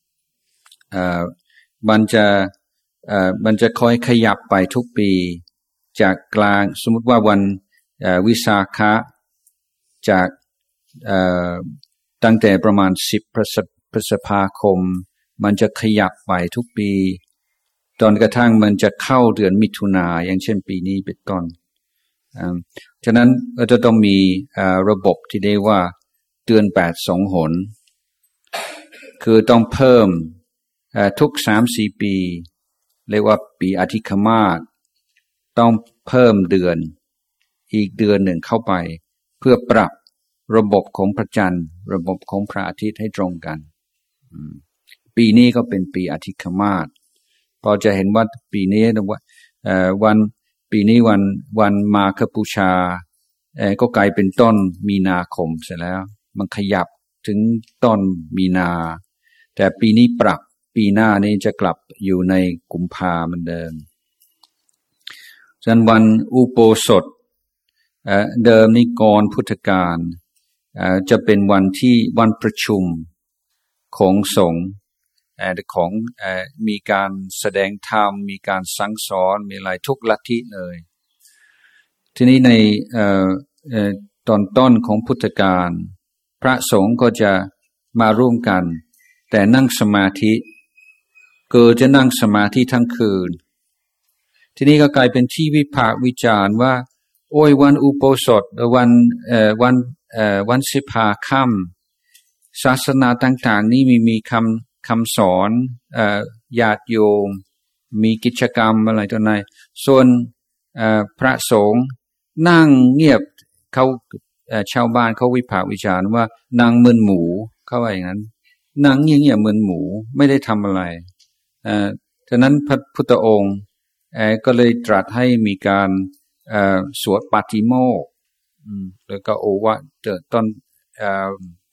มันจะมันจะค่อยขยับไปทุกปีจากกลางสมมติว่าวันวิสาขะจากตั้งแต่ประมาณสิบพฤษภาคมมันจะขยับไปทุกปีจนกระทั่งมันจะเข้าเดือนมิถุนาอย่างเช่นปีนี้เป็นต้นฉะนั้นเราจะต้องมีระบบที่เรียกว่าเดือนแปดสองหนคือต้องเพิ่มทุกสามสี่ปีเรียกว่าปีอธิคมาสต้องเพิ่มเดือนอีกเดือนหนึ่งเข้าไปเพื่อปรับระบบของพระจันทร์ระบบของพระอาทิตย์ให้ตรงกันปีนี้ก็เป็นปีอธิคมาสพอจะเห็นว่าปีนี้วันปีนี้วันวันมาฆบูชาก็กลายเป็นต้นมีนาคมเสร็จแล้วมันขยับถึงต้นมีนาแต่ปีนี้ปรับปีหน้านี้จะกลับอยู่ในกุมภาเหมือนเดิมฉะนั้นวันอุโบสถเดิมนี้ก่อนพุทธกาลจะเป็นวันที่วันประชุมของสงฆ์ของมีการแสดงธรรมมีการสั่งสอนมีอะไรทุกลัทธิเลยทีนี้ในตอนต้นของพุทธกาลพระสงฆ์ก็จะมาร่วมกันแต่นั่งสมาธิเกิดจะนั่งสมาธิทั้งคืนทีนี้ก็กลายเป็นที่วิพากษ์วิจารณ์ว่าโอ้ยวันอุโบสถวันเอ่อวันเอ่อวันสิบห้าค่ำศาสนาต่างๆนี้มีมีคำคำสอนเอ่อญาติโยมมีกิจกรรมอะไรตัวไหนส่วนเอ่อพระสงฆ์นั่งเงียบเขาเอ่อชาวบ้านเขาวิพากษ์วิจารณ์ว่านั่งเหมือนหมูเขาว่าอย่างนั้นนั่งเงียบๆเหมือนหมูไม่ได้ทำอะไรเอ่อฉะนั้นพระพุทธองค์เอ่อก็เลยตรัสให้มีการเอ่อสวดปาฏิโมกข์แล้วก็โอวาทต้นเอ่อ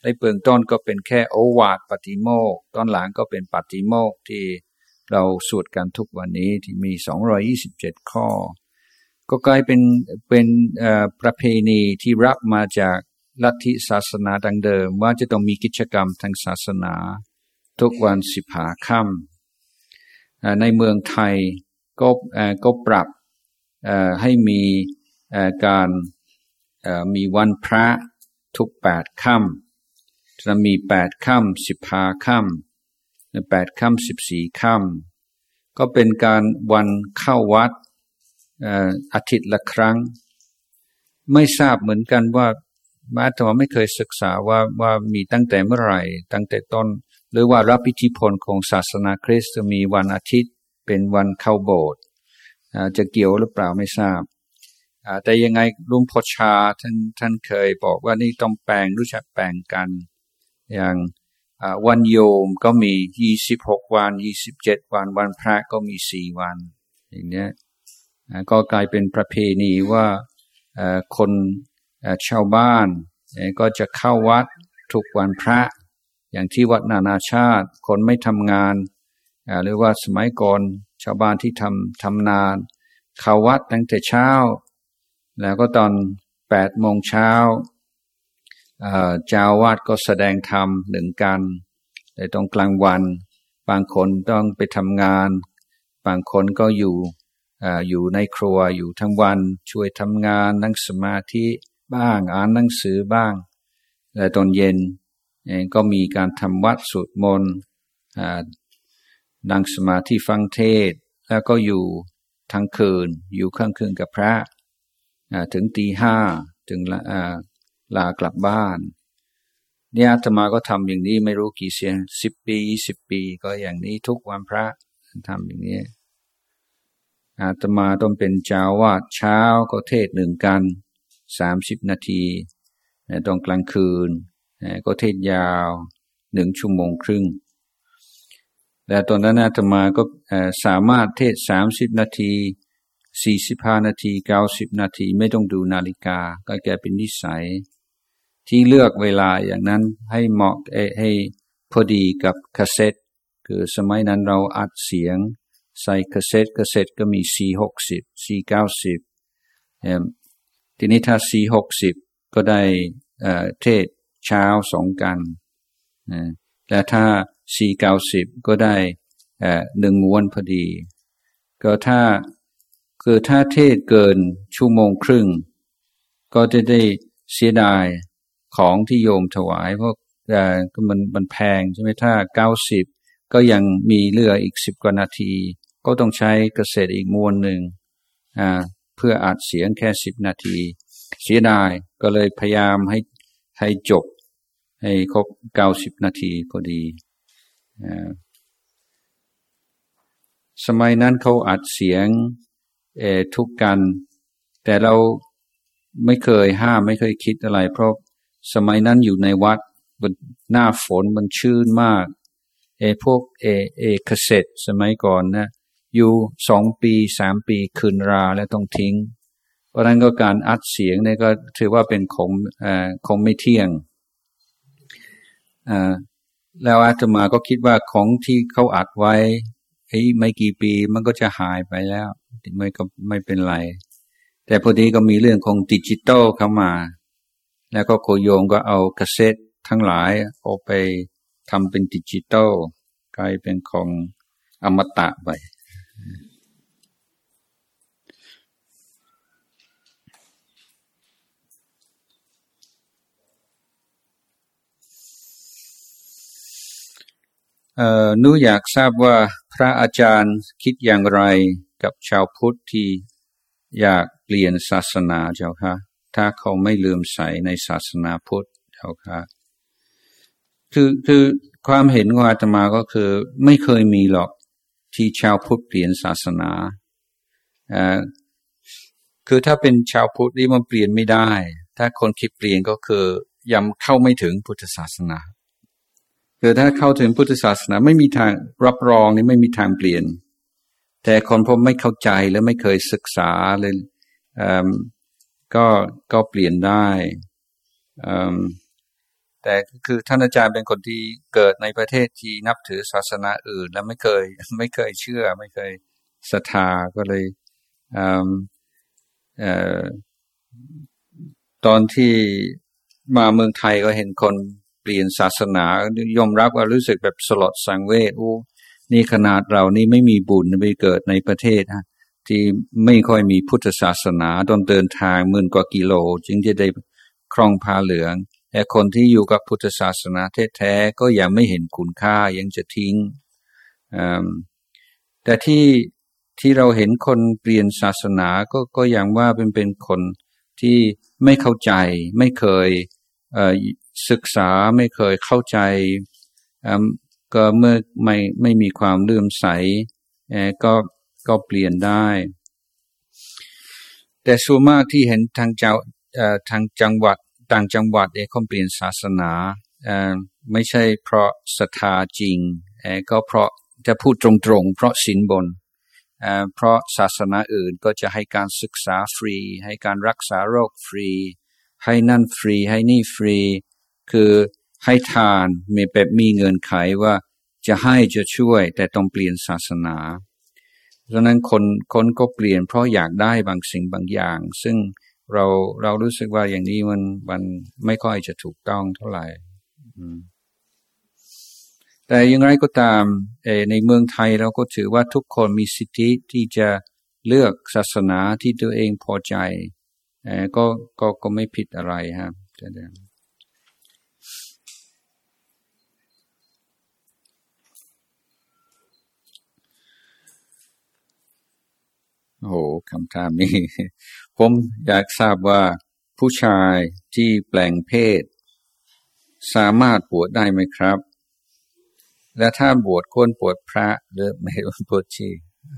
ในเบื้องต้นก็เป็นแค่โอวาทปฏิโมกข์ตอนหลังก็เป็นปฏิโมกข์ที่เราสวดกันทุกวันนี้ที่มีสองร้อยยี่สิบเจ็ดข้อก็กลายเป็นเป็นประเพณีที่รับมาจากลัทธิศาสนาดังเดิมว่าจะต้องมีกิจกรรมทางศาสนาทุกวันสิบห้าค่ำในเมืองไทยก็ก็ปรับให้มีการมีวันพระทุกแปดค่ำจะมีแปดค่ำสิบห้าค่ำแปดค่ำสิบสี่ค่ำก็เป็นการวันเข้าวัดอาทิตย์ละครั้งไม่ทราบเหมือนกันว่าอาตมาไม่เคยศึกษาว่าว่ามีตั้งแต่เมื่อไหร่ตั้งแต่ต้นหรือว่ารับอิทธิพลของศาสนาคริสต์มีวันอาทิตย์เป็นวันเข้าโบสถ์จะเกี่ยวหรือเปล่าไม่ทราบแต่ยังไงลุงพ่อชาท่านท่านเคยบอกว่านี่ต้องแปลงรู้จักแปลงกันอย่างวันโยมก็มียี่สิบหกวันยี่สิบเจ็ดวันวันพระก็มีสี่วันอย่างเนี้ยก็กลายเป็นประเพณีว่าคนชาวบ้านก็จะเข้าวัดทุกวันพระอย่างที่วัดนานาชาติคนไม่ทำงานหรือว่าสมัยก่อนชาวบ้านที่ทำทำนานเข้าวัดตั้งแต่เช้าแล้วก็ตอนแปดโมงเช้าเจ้าวาดก็แสดงธรรมหนึ่งกันในตรงกลางวันบางคนต้องไปทำงานบางคนก็อยู่อยู่ในครัวอยู่ทั้งวันช่วยทำงานนั่งสมาธิบ้างอ่านหนังสือบ้างและตอนเย็นก็มีการทำวัดสวดมนต์นั่งสมาธิฟังเทศน์แล้วก็อยู่ทั้งคืนอยู่ข้างคืนกับพระถึงตีห้าถึงลากลับบ้านเนี่ยอาตมาก็ทำอย่างนี้ไม่รู้กี่เสียงสิบปีสิบปีก็อย่างนี้ทุกวันพระทำอย่างนี้อาตมาต้องเป็นเจ้าวาดเช้าก็เทศหนึ่งกันสามสิบนาทีตอนกลางคืนก็เทศยาวหนึ่งชั่วโมงครึ่งแต่ตอนนั้นอาตมาก็สามารถเทศสามสิบนาทีสี่สิบห้านาทีเก้าสิบนาทีไม่ต้องดูนาฬิกาก็แกเป็นนิสัยที่เลือกเวลาอย่างนั้นให้เหมาะให้พอดีกับคาสเซ็ตคือสมัยนั้นเราอัดเสียงใส่คาสเซ็ตคาสเซ็ตก็มีสี่หกสิบสี่เก้าสิบทีนี้ถ้าสี่หกสิบก็ได้เทศเช้าสองกันและถ้าสี่เก้าสิบก็ได้หนึ่งม้วนพอดีก็ถ้าคือถ้าเทศเกินชั่วโมงครึ่งก็จะได้เสียดายของที่โยมถวายเพราะก็มันมันแพงใช่ไหมถ้าเก้าสิบก็ยังมีเหลืออีกสิบกว่านาทีก็ต้องใช้คาสเซ็ตอีกม้วนหนึ่งอ่าเพื่ออัดเสียงแค่สิบนาทีเสียดายก็เลยพยายามให้ให้จบให้ครบเก้าสิบนาทีพอดีอ่าสมัยนั้นเขาอัดเสียงเอ่อทุกกันแต่เราไม่เคยห้ามไม่เคยคิดอะไรเพราะสมัยนั้นอยู่ในวัดหน้าฝนมันชื้นมากเอพวกเอเอคาสเซ็ตสมัยก่อนนะอยู่สองปีสามปีคืนราแล้วต้องทิ้งเพราะนั้นก็การอัดเสียงเนี่ยก็ถือว่าเป็นของเอ่อของไม่เที่ยงอ่าแล้วอาตมาก็คิดว่าของที่เขาอัดไว้เฮ้ยไม่กี่ปีมันก็จะหายไปแล้วไม่ก็ไม่เป็นไรแต่พอดีก็มีเรื่องของดิจิตอลเข้ามาแล้วก็โคโยมก็เอาคาสเซ็ตทั้งหลายเอาไปทำเป็นดิจิตอลกลายเป็นของอมตะไปเอ่อหนูอยากทราบว่าพระอาจารย์คิดอย่างไรกับชาวพุทธที่อยากเปลี่ยนศาสนาเจ้าค่ะถ้าเขาไม่เลื่อมใสในศาสนาพุทธเจ้าค่ะคือคือความเห็นของอาตมาก็คือไม่เคยมีหรอกที่ชาวพุทธเปลี่ยนศาสนาอ่าคือถ้าเป็นชาวพุทธนี่มันเปลี่ยนไม่ได้ถ้าคนคิดเปลี่ยนก็คือยังเข้าไม่ถึงพุทธศาสนาคือถ้าเข้าถึงพุทธศาสนาไม่มีทางรับรองนี่ไม่มีทางเปลี่ยนแต่คนพบไม่เข้าใจและไม่เคยศึกษาเลยก็ก็เปลี่ยนได้แต่คือท่านอาจารย์เป็นคนที่เกิดในประเทศที่นับถือศาสนาอื่นแล้วไม่เคยไม่เคยเชื่อไม่เคยศรัทธาก็เลยเอ่อเอ่อตอนที่มาเมืองไทยก็เห็นคนเปลี่ยนศาสนายอมรับว่ารู้สึกแบบสลดสังเวชโอ้นี่ขนาดเรานี่ไม่มีบุญไปเกิดในประเทศฮะที่ไม่ค่อยมีพุทธศาสนาต้องเดินทางหมื่นกว่ากิโลจึงจะได้ครองผ้าเหลืองแต่คนที่อยู่กับพุทธศาสนาแท้ๆก็ยังไม่เห็นคุณค่ายังจะทิ้งแต่ที่ที่เราเห็นคนเปลี่ยนศาสนาก็ก็อย่างว่าเป็นเป็นคนที่ไม่เข้าใจไม่เคยศึกษาไม่เคยเข้าใจก็เมื่อไม่ไม่มีความเลื่อมใสก็ก็เปลี่ยนได้แต่ส่วนมากที่เห็นทางเจ้าทางจังหวัดต่างจังหวัดเองเขาเปลี่ยนศาสนาไม่ใช่เพราะศรัทธาจริงก็เพราะจะพูดตรงๆเพราะสินบนเพราะศาสนาอื่นก็จะให้การศึกษาฟรีให้การรักษาโรคฟรีให้นั่นฟรีให้นี่ฟรีคือให้ทานมีแบบมีเงื่อนไขว่าจะให้จะช่วยแต่ต้องเปลี่ยนศาสนาดังนั้นคนคนก็เปลี่ยนเพราะอยากได้บางสิ่งบางอย่างซึ่งเราเรารู้สึกว่าอย่างนี้มันมันไม่ค่อยจะถูกต้องเท่าไหร่แต่อย่างไรก็ตามในเมืองไทยเราก็ถือว่าทุกคนมีสิทธิที่จะเลือกศาสนาที่ตัวเองพอใจก็ก็ก็ไม่ผิดอะไรครับโอ้โหคำถามนี้ผมอยากทราบว่าผู้ชายที่แปลงเพศสามารถบวชได้ไหมครับและถ้าบวชควรบวชพระหรือไม่บวชชี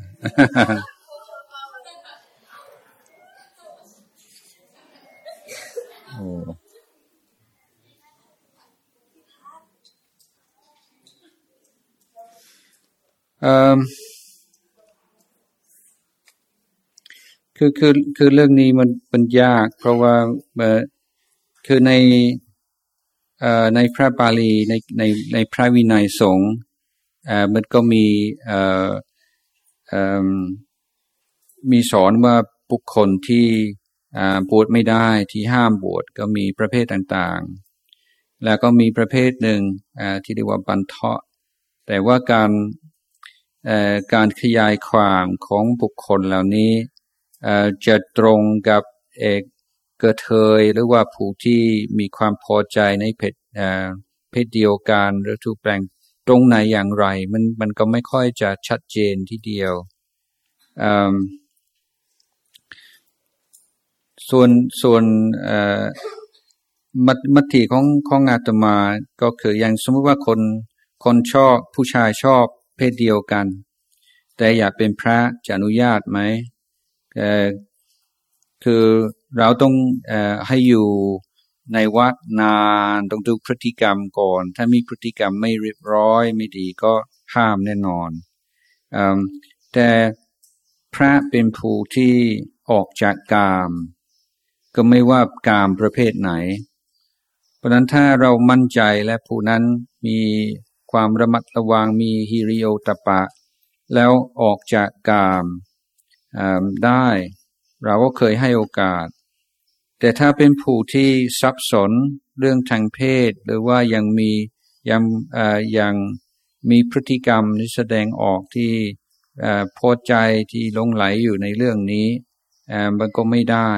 โอ้เอ่อคือคือคือเรื่องนี้มันเป็นยากเพราะว่าเอ่อคือในเอ่อในพระบาลีในในในพระวินัยสงฆ์เอ่อมันก็มีเอ่อเอ่อมีสอนว่าบุคคลที่อ่าบวชไม่ได้ที่ห้ามบวชก็มีประเภทต่างๆแล้วก็มีประเภทหนึ่งอ่าที่เรียกว่าบันเทาะแต่ว่าการเอ่อการขยายความของบุคคลเหล่านี้จะตรงกับเอกเกิดเทยหรือว่าผู้ที่มีความพอใจในเพศเพศเดียวกันหรือถูกแปลงตรงไหนอย่างไรมันมันก็ไม่ค่อยจะชัดเจนทีเดียวส่วนส่วนมัตมัตติของของอาตมาก็คืออย่างสมมติว่าคนคนชอบผู้ชายชอบเพศเดียวกันแต่อยากเป็นพระจะอนุญาตไหมคือเราต้องเอ่อให้อยู่ในวัดนานต้องดูพฤติกรรมก่อนถ้ามีพฤติกรรมไม่เรียบร้อยไม่ดีก็ห้ามแน่นอนอ่าแต่พระเป็นผู้ที่ออกจากกามก็ไม่ว่ากามประเภทไหนเพราะนั้นถ้าเรามั่นใจและผู้นั้นมีความระมัดระวังมีหิริโอตปะแล้วออกจากกามได้เราก็เคยให้โอกาสแต่ถ้าเป็นผู้ที่สับสนเรื่องทางเพศหรือว่ายังมียังยังมีพฤติกรรมที่แสดงออกที่พอใจที่หลงไหลอยู่ในเรื่องนี้มันก็ไม่ได้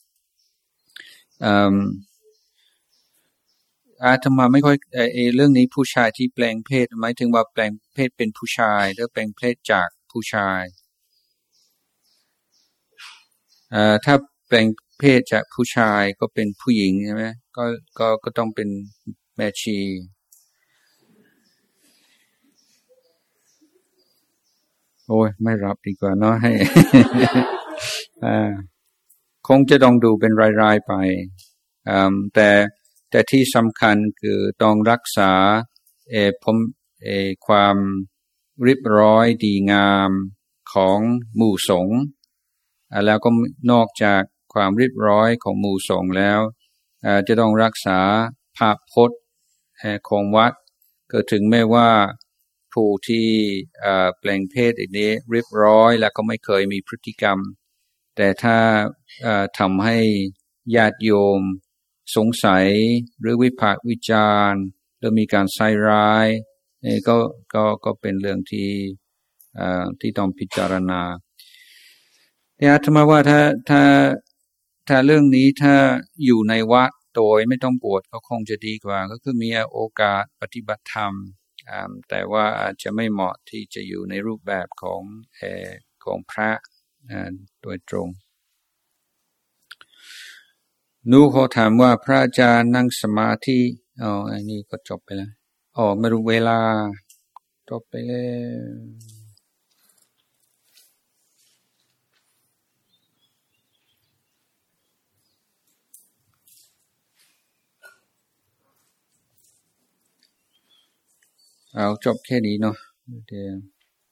อาตมาไม่ค่อยเอเรื่องนี้ผู้ชายที่แปลงเพศหมายถึงว่าแปลงเพศเป็นผู้ชายหรือแปลงเพศจากผู้ชายเอ่อถ้าแปลงเพศจากผู้ชายก็เป็นผู้หญิงใช่ไหมก็ก็ก็ต้องเป็นแม่ชีโอ้ยไม่รับดีกว่าเนาะให้ อ่าคงจะต้องดูเป็นรายๆไปอ่าแต่แต่ที่สำคัญคือต้องรักษาเออผมเออความเรียบร้อยดีงามของหมู่สงฆ์แล้วก็นอกจากความเรียบร้อยของหมู่สงฆ์แล้วจะต้องรักษาภาพพจน์ของวัดก็ถึงแม้ว่าผู้ที่แปลงเพศอีกนี้เรียบร้อยแล้วก็ไม่เคยมีพฤติกรรมแต่ถ้าทำให้ญาติโยมสงสัยหรือวิพากษ์วิจารณ์หรือมีการใส่ร้ายนี่ก็ก็ก็เป็นเรื่องที่ที่ต้องพิจารณาแต่อาตมาว่าถ้าถ้าถ้าเรื่องนี้ถ้าอยู่ในวัดโดยไม่ต้องบวชก็คงจะดีกว่าก็คือมีโอกาสปฏิบัติธรรมแต่ว่าอาจจะไม่เหมาะที่จะอยู่ในรูปแบบของเอ่อของพระโดยตรงนูเขาถามว่าพระอาจารย์นั่งสมาธิอ๋ออันนี้ก็จบไปแล้วอ๋อไม่รู้เวลาจบไปแล้วเอาจบแค่นี้เนาะเดี๋ยว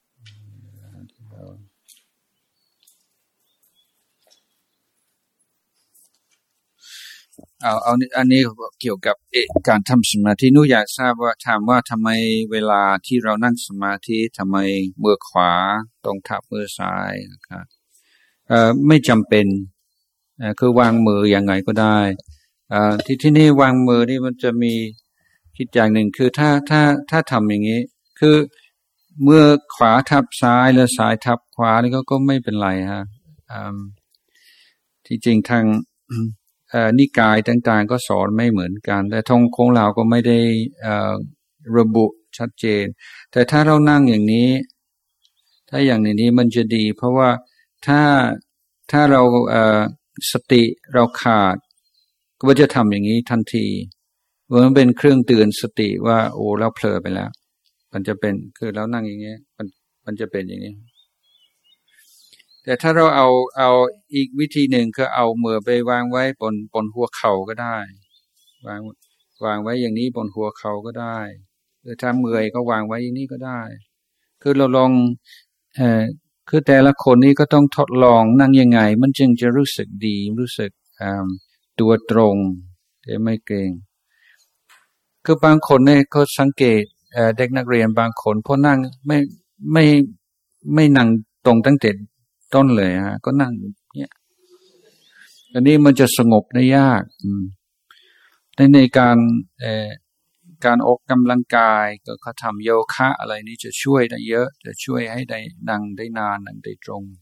เอาเอาอันนี้เกี่ยวกับเอการทำสมาธินูอยากทราบว่าถามว่าทำไมเวลาที่เรานั่งสมาธิทำไมมือขวาต้องทับมือซ้ายนะครับเอ่อไม่จำเป็นเอ่อคือวางมือยังไงก็ได้เอ่อที่ที่นี่วางมือนี่มันจะมีคิดอย่างหนึ่งคือถ้าถ้าถ้าทำอย่างนี้คือเมื่อขวาทับซ้ายแล้วซ้ายทับขวานี่ก็ก็ไม่เป็นไรฮะที่จริงทางนิกายต่างๆก็สอนไม่เหมือนกันแต่ทงของเราก็ไม่ได้ระบุชัดเจนแต่ถ้าเรานั่งอย่างนี้ถ้าอย่างนี้มันจะดีเพราะว่าถ้าถ้าเราสติเราขาดก็จะทำอย่างนี้ทันทีมันเป็นเครื่องเตือนสติว่าโอ้เราเผลอไปแล้วมันจะเป็นคือเรานั่งอย่างนี้มันมันจะเป็นอย่างนี้แต่ถ้าเราเอาเอาอีกวิธีหนึ่งคือเอามือไปวางไว้บนบนหัวเข่าก็ได้วางวางไว้อย่างนี้บนหัวเข่าก็ได้หรือถ้าเมื่อยก็วางไว้อย่างนี้ก็ได้คือเราลองเอ่อคือแต่ละคนนี้ก็ต้องทดลองนั่งยังไงมันจึงจะรู้สึกดีรู้สึกอ่าตัวตรงแต่ไม่เกรงคือบางคนเนี่ยเขาสังเกตเอ่อเด็กนักเรียนบางคนพอนั่งไม่ไม่ไม่นั่งตรงตั้งแต่ต้นเลยฮะก็นั่งเนี่ยอันนี้มันจะสงบได้ยากอืมในในการเอ่อการออกกำลังกายก็เขาทำโยคะอะไรนี้จะช่วยได้เยอะจะช่วยให้ได้นั่งได้นานนั่งได้ตรง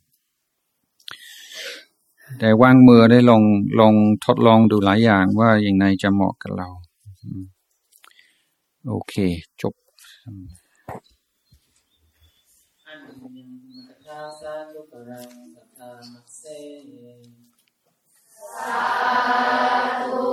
แต่วางมือได้ลองลองทดลองดูหลายอย่างว่าอย่างไรจะเหมาะกับเราโอเคจบสาธุ